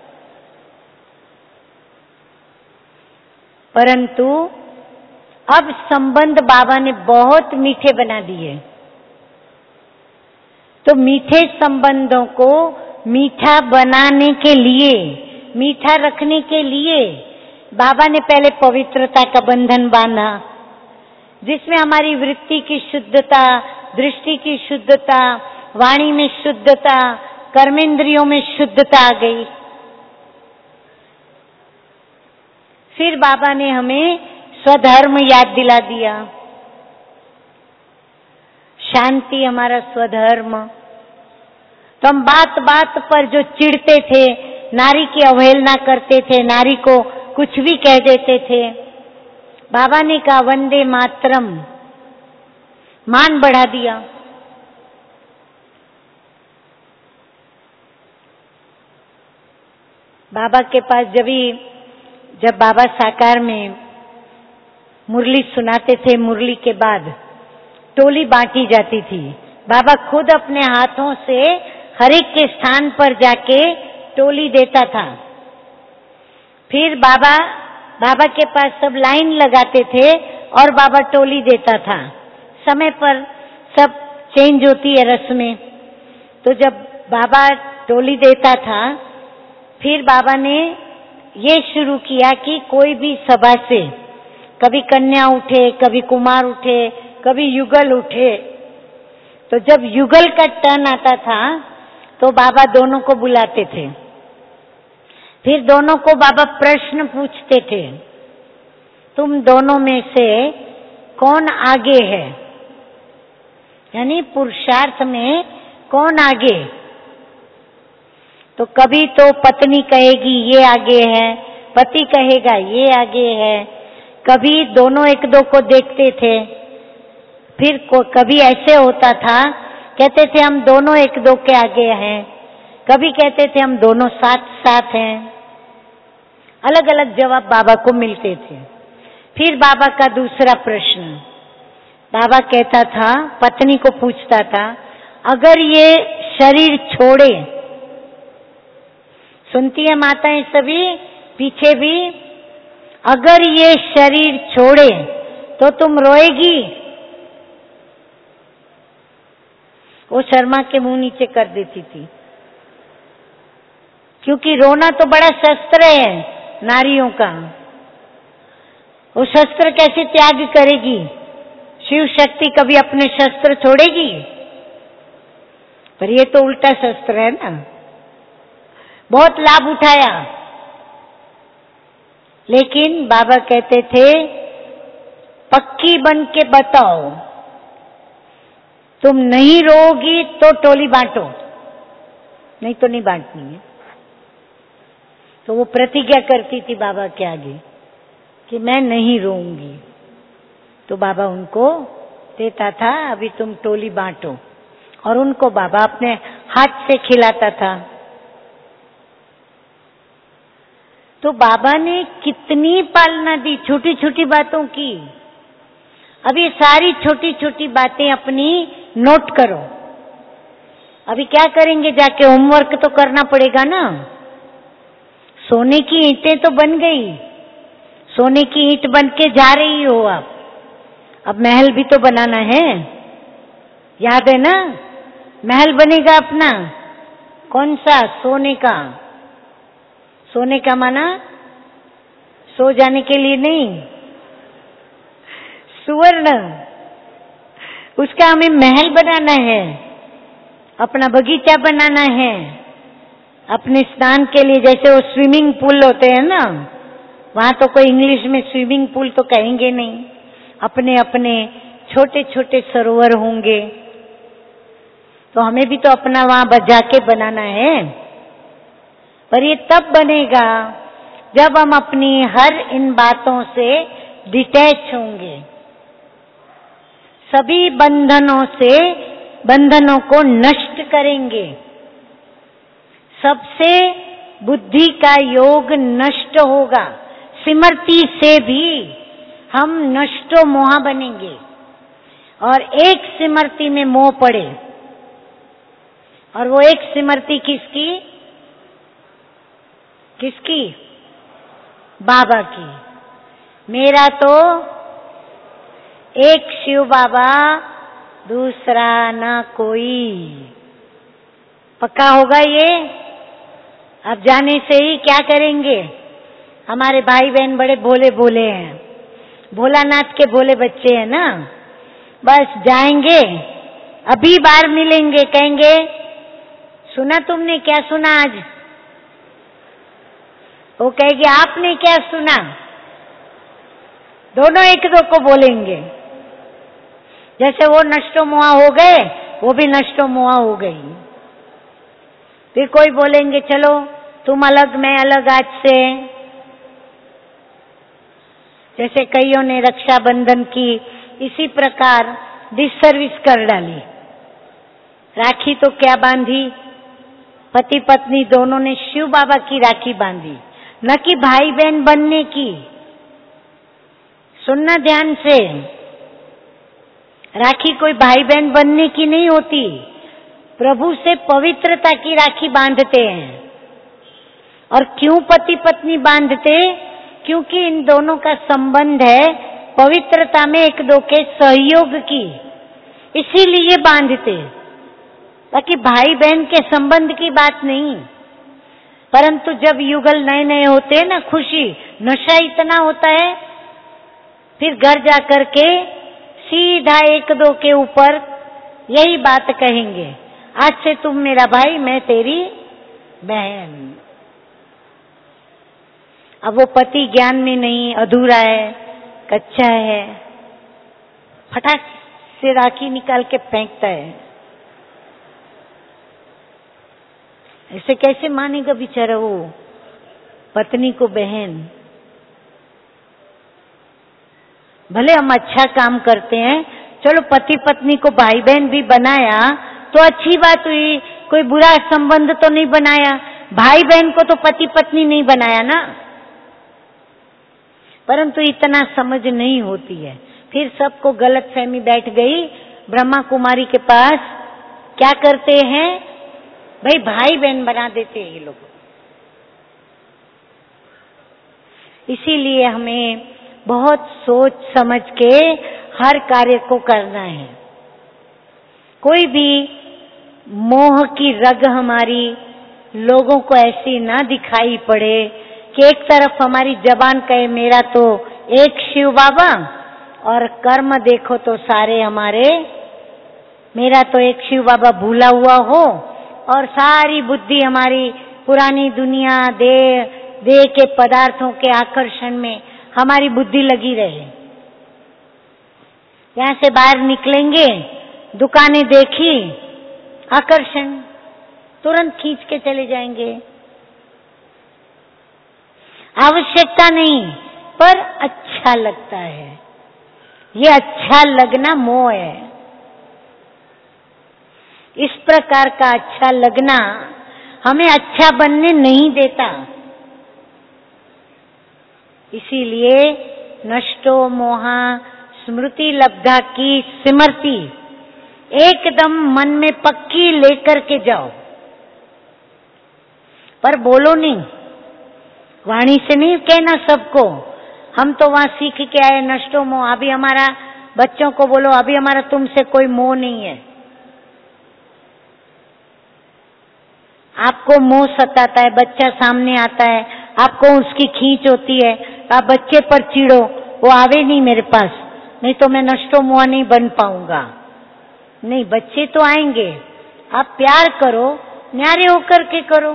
परंतु अब संबंध बाबा ने बहुत मीठे बना दिए। तो मीठे संबंधों को मीठा बनाने के लिए, मीठा रखने के लिए बाबा ने पहले पवित्रता का बंधन बांधा, जिसमें हमारी वृत्ति की शुद्धता, दृष्टि की शुद्धता, वाणी में शुद्धता, कर्मेंद्रियों में शुद्धता आ गई। फिर बाबा ने हमें स्वधर्म याद दिला दिया। शांति हमारा स्वधर्म। तो हम बात बात पर जो चिढ़ते थे, नारी की अवहेलना करते थे, नारी को कुछ भी कह देते थे, बाबा ने कहा वंदे मातरम, मान बढ़ा दिया। बाबा के पास जब भी जब बाबा साकार में मुरली सुनाते थे, मुरली के बाद टोली बांटी जाती थी। बाबा खुद अपने हाथों से हर एक के स्थान पर जाके टोली देता था। फिर बाबा बाबा के पास सब लाइन लगाते थे और बाबा टोली देता था। समय पर सब चेंज होती है रस्में। तो जब बाबा टोली देता था, फिर बाबा ने ये शुरू किया कि कोई भी सभा से कभी कन्या उठे, कभी कुमार उठे, कभी युगल उठे, तो जब युगल का टर्न आता था तो बाबा दोनों को बुलाते थे। फिर दोनों को बाबा प्रश्न पूछते थे, तुम दोनों में से कौन आगे है, यानी पुरुषार्थ में कौन आगे। तो कभी तो पत्नी कहेगी ये आगे है, पति कहेगा ये आगे है। कभी दोनों एक दो को देखते थे। फिर कभी ऐसे होता था, कहते थे हम दोनों एक दो के आगे हैं, कभी कहते थे हम दोनों साथ साथ हैं। अलग अलग जवाब बाबा को मिलते थे। फिर बाबा का दूसरा प्रश्न, बाबा कहता था, पत्नी को पूछता था, अगर ये शरीर छोड़े, सुनती है माताएं सभी पीछे भी, अगर ये शरीर छोड़े तो तुम रोएगी? वो शर्मा के मुंह नीचे कर देती थी, क्योंकि रोना तो बड़ा शस्त्र है नारियों का। वो शस्त्र कैसे त्याग करेगी? शिव शक्ति कभी अपने शस्त्र छोड़ेगी? पर ये तो उल्टा शस्त्र है ना। बहुत लाभ उठाया, लेकिन बाबा कहते थे पक्की बन के बताओ, तुम नहीं रोगी तो टोली बांटो, नहीं तो नहीं बांटनी है। तो वो प्रतिज्ञा करती थी बाबा के आगे कि मैं नहीं रोऊंगी, तो बाबा उनको देता था, अभी तुम टोली बांटो, और उनको बाबा अपने हाथ से खिलाता था। तो बाबा ने कितनी पालना दी छोटी छोटी बातों की। अब ये सारी छोटी छोटी बातें अपनी नोट करो। अभी क्या करेंगे, जाके होमवर्क तो करना पड़ेगा ना। सोने की ईंटें तो बन गई, सोने की ईंट बन के जा रही हो आप, अब महल भी तो बनाना है, याद है ना। महल बनेगा अपना, कौन सा? सोने का। सोने का माना सो जाने के लिए नहीं, सुवर्ण, उसका हमें महल बनाना है, अपना बगीचा बनाना है, अपने स्नान के लिए। जैसे वो स्विमिंग पूल होते हैं ना, वहां तो कोई इंग्लिश में स्विमिंग पूल तो कहेंगे नहीं, अपने अपने छोटे छोटे सरोवर होंगे, तो हमें भी तो अपना वहां बजा के बनाना है। पर ये तब बनेगा जब हम अपनी हर इन बातों से डिटैच होंगे, सभी बंधनों से बंधनों को नष्ट करेंगे, सबसे बुद्धि का योग नष्ट होगा। स्मृति से भी हम नष्टो मोह बनेंगे, और एक स्मृति में मोह पड़े, और वो एक स्मृति किसकी? किसकी? बाबा की। मेरा तो एक शिव बाबा, दूसरा ना कोई। पक्का होगा ये? अब जाने से ही क्या करेंगे? हमारे भाई बहन बड़े भोले भोले हैं, भोलानाथ के भोले बच्चे हैं ना। बस जाएंगे, अभी बार मिलेंगे, कहेंगे सुना तुमने, क्या सुना आज? वो कहेगी आपने क्या सुना? दोनों एक दो को बोलेंगे। जैसे वो नष्टो मुआ हो गए, वो भी नष्टो मुआ हो गई। फिर कोई बोलेंगे चलो तुम अलग मैं अलग आज से। जैसे कईयों ने रक्षाबंधन की इसी प्रकार डिसर्विस कर डाली। राखी तो क्या बांधी, पति पत्नी दोनों ने शिव बाबा की राखी बांधी, न कि भाई बहन बनने की। सुनना ध्यान से, राखी कोई भाई बहन बनने की नहीं होती, प्रभु से पवित्रता की राखी बांधते हैं। और क्यों पति पत्नी बांधते? क्योंकि इन दोनों का संबंध है पवित्रता में एक दो के सहयोग की, इसीलिए बांधते, ताकि भाई बहन के संबंध की बात नहीं। परंतु जब युगल नए नए होते हैं ना, खुशी नशा इतना होता है, फिर घर जा कर के सीधा एक दो के ऊपर यही बात कहेंगे, आज से तुम मेरा भाई मैं तेरी बहन। अब वो पति ज्ञान में नहीं, अधूरा है, कच्चा है, फटाक से राखी निकाल के फेंकता है। ऐसे कैसे मानेगा बेचारा वो पत्नी को बहन? भले हम अच्छा काम करते हैं, चलो पति पत्नी को भाई बहन भी बनाया तो अच्छी बात हुई, कोई बुरा संबंध तो नहीं बनाया। भाई बहन को तो पति पत्नी नहीं बनाया ना। परंतु इतना समझ नहीं होती है, फिर सबको गलत फहमी बैठ गई। ब्रह्मा कुमारी के पास क्या करते हैं भाई, भाई बहन बना देते हैं ये लोग। इसीलिए हमें बहुत सोच समझ के हर कार्य को करना है। कोई भी मोह की रग हमारी लोगों को ऐसी ना दिखाई पड़े कि एक तरफ हमारी जबान कहे मेरा तो एक शिव बाबा, और कर्म देखो तो सारे हमारे मेरा तो एक शिव बाबा भूला हुआ हो, और सारी बुद्धि हमारी पुरानी दुनिया देह देह के पदार्थों के आकर्षण में हमारी बुद्धि लगी रहे। यहाँ से बाहर निकलेंगे, दुकानें देखी, आकर्षण, तुरंत खींच के चले जाएंगे। आवश्यकता नहीं, पर अच्छा लगता है। ये अच्छा लगना मोह है। इस प्रकार का अच्छा लगना हमें अच्छा बनने नहीं देता। इसीलिए नष्टो मोहा स्मृति लब्धा की स्मृति एकदम मन में पक्की लेकर के जाओ, पर बोलो नहीं, वाणी से नहीं कहना सबको। हम तो वहां सीख के आए नष्टो मोह। अभी हमारा बच्चों को बोलो, अभी हमारा तुमसे कोई मोह नहीं है। आपको मोह सताता है, बच्चा सामने आता है, आपको उसकी खींच होती है, आप बच्चे पर चिढ़ो, वो आवे नहीं मेरे पास, नहीं तो मैं नष्टो मोह नहीं बन पाऊंगा। नहीं, बच्चे तो आएंगे। आप प्यार करो, न्यारे होकर के करो।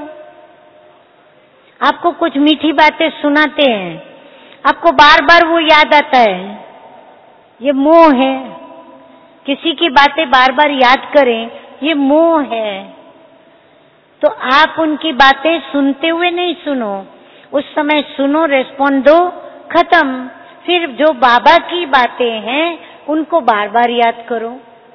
आपको कुछ मीठी बातें सुनाते हैं, आपको बार बार वो याद आता है, ये मोह है। किसी की बातें बार बार याद करें, ये मोह है। तो आप उनकी बातें सुनते हुए नहीं सुनो, उस समय सुनो, रेस्पॉन्ड दो, खत्म। फिर जो बाबा की बातें हैं उनको बार बार याद करो।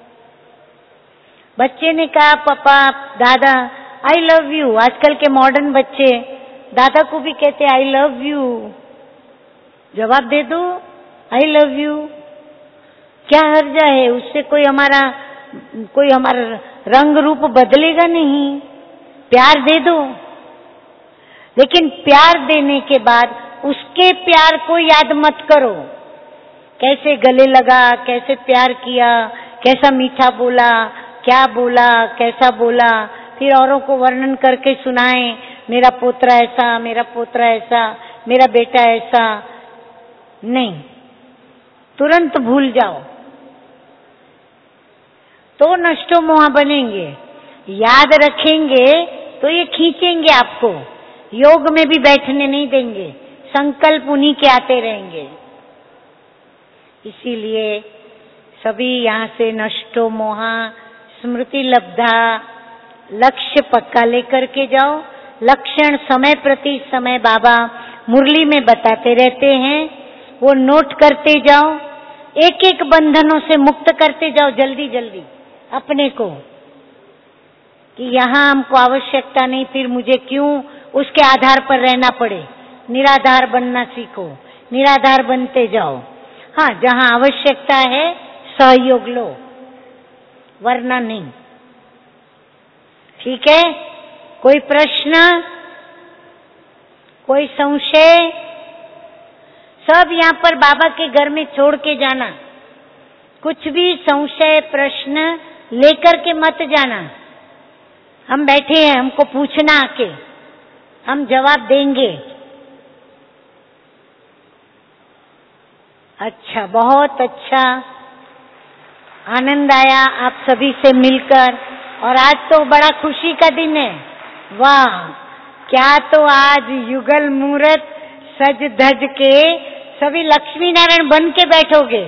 बच्चे ने कहा पापा, दादा आई लव यू। आजकल के मॉडर्न बच्चे दादा को भी कहते आई लव यू। जवाब दे दो, आई लव यू। क्या हर्जा है उससे? कोई हमारा कोई हमारा रंग रूप बदलेगा नहीं। प्यार दे दो, लेकिन प्यार देने के बाद उसके प्यार को याद मत करो। कैसे गले लगा, कैसे प्यार किया, कैसा मीठा बोला, क्या बोला, कैसा बोला, फिर औरों को वर्णन करके सुनाए, मेरा पोतरा ऐसा, मेरा पोतरा ऐसा, मेरा बेटा ऐसा। नहीं, तुरंत भूल जाओ, तो नष्टो मोह बनेंगे। याद रखेंगे तो ये खींचेंगे आपको, योग में भी बैठने नहीं देंगे, संकल्प उन्हीं के आते रहेंगे। इसीलिए सभी यहाँ से नष्टो मोहा स्मृति लब्धा, लक्ष्य पक्का लेकर के जाओ। लक्षण समय प्रति समय बाबा मुरली में बताते रहते हैं, वो नोट करते जाओ, एक एक बंधनों से मुक्त करते जाओ जल्दी जल्दी अपने को, कि यहाँ हमको आवश्यकता नहीं, फिर मुझे क्यों उसके आधार पर रहना पड़े। निराधार बनना सीखो, निराधार बनते जाओ। हाँ, जहाँ आवश्यकता है सहयोग लो, वरना नहीं। ठीक है? कोई प्रश्न, कोई संशय? सब यहाँ पर बाबा के घर में छोड़ के जाना। कुछ भी संशय प्रश्न लेकर के मत जाना। हम बैठे हैं, हमको पूछना आके, हम जवाब देंगे। अच्छा, बहुत अच्छा, आनंद आया आप सभी से मिलकर। और आज तो बड़ा खुशी का दिन है। वाह, क्या तो आज युगल मुहूर्त सज धज के सभी लक्ष्मी नारायण बन के बैठोगे,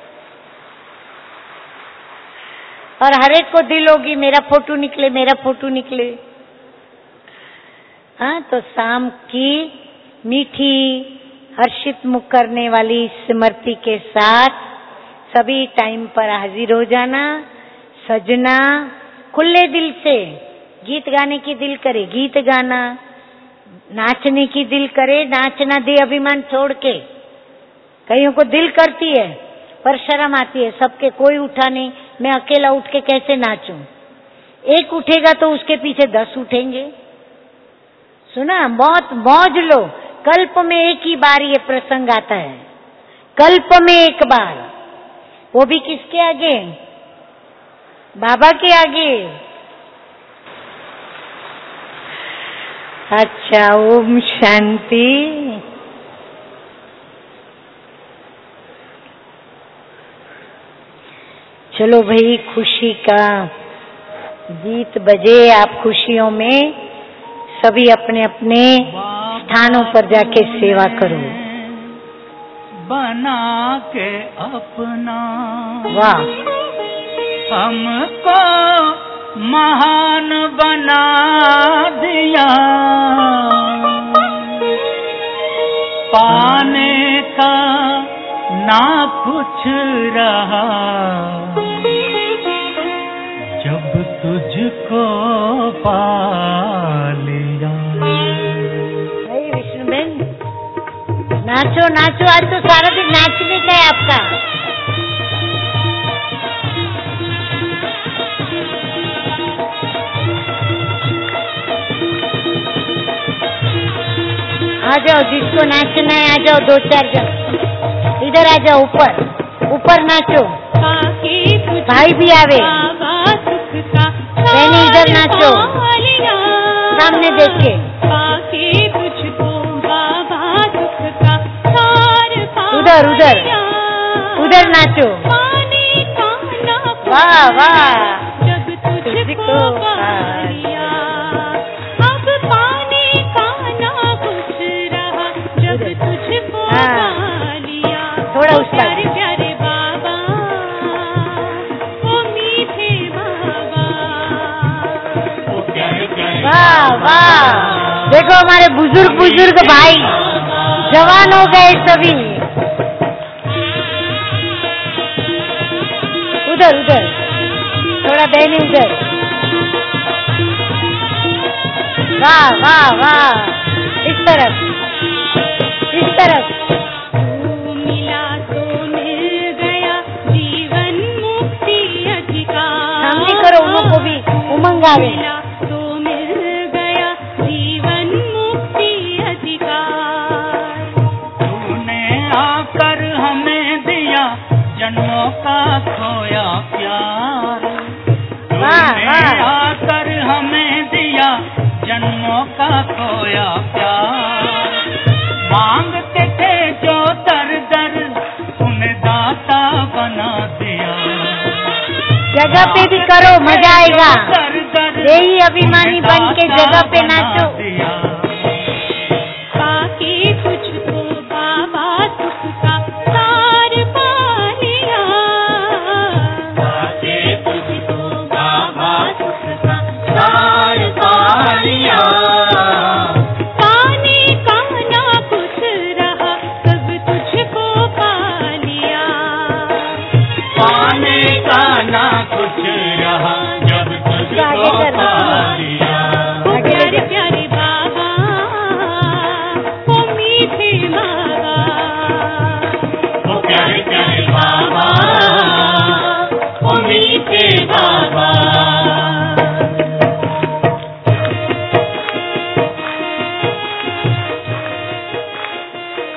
और हर एक को दिल होगी मेरा फोटो निकले, मेरा फोटो निकले। हाँ, तो शाम की मीठी हर्षित मुख करने वाली स्मृति के साथ सभी टाइम पर हाजिर हो जाना, सजना, खुले दिल से। गीत गाने की दिल करे गीत गाना, नाचने की दिल करे नाचना, दे अभिमान छोड़ के। कईयों को दिल करती है पर शर्म आती है, सबके कोई उठा नहीं, मैं अकेला उठ के कैसे नाचूं। एक उठेगा तो उसके पीछे दस उठेंगे। सुना, बहुत मौज लो। कल्प में एक ही बार ये प्रसंग आता है, कल्प में एक बार, वो भी किसके आगे? बाबा के आगे। अच्छा, ओम शांति। चलो भाई, खुशी का गीत बजे। आप खुशियों में सभी अपने अपने स्थानों पर जाके सेवा करो। बना के अपना वाह, हमको महान बना दिया। पाने का ना कुछ रहा जब तुझको पा लिया। विष्णुबेन नाचो नाचो, आज तो सारा दिन नाचने का है आपका। आ जाओ, जिसको नाचना है आ जाओ, दो चार जन इधर आ जाओ, ऊपर ऊपर नाचो। भाई भी आवे, बहनी इधर नाचो, सामने देख के। उधर उधर उधर नाचो। वाह वाह, तुझको पा लिया, अब पाने का ना कुछ रहा जब तुझको पा लिया। थोड़ा उस पर। प्यारे बाबा, ओ मीठे बाबा। वाह वाह, देखो हमारे बुजुर्ग बुजुर्ग भाई जवान हो गए सभी। उधर उधर थोड़ा बहनी उधर। वाह वाह वाह, इस तरफ इस तरफ। मिला तो मिल गया जीवन मुक्ति अधिकार। सामने करो, उन लोग को भी उमंग आ गई। मिला तो मिल गया जीवन मुक्ति अधिकार। तूने आकर हमें दिया जन्मों का खोया प्यार। तूने आकर हमें दिया जन्मों का खोया प्यार। मांगते थे जो दर दर उन्हें दाता बना दिया। जगह पे भी करो, मजा आएगा। यही अभिमानी बन के जगह पे नाचो। बाकी तुझको बाबा सुख का सार पा लिया। बाकी तुझको बाबा सुख का सार पा लिया। पाने का ना कुछ रहा तब तुझको पा लिया। पाने का ना कुछ रहा जब तुझको पा लिया। प्यारे प्यारे बाबा, ओ मीठे बाबा। ओ प्यारे प्यारे बाबा, ओ मीठे बाबा।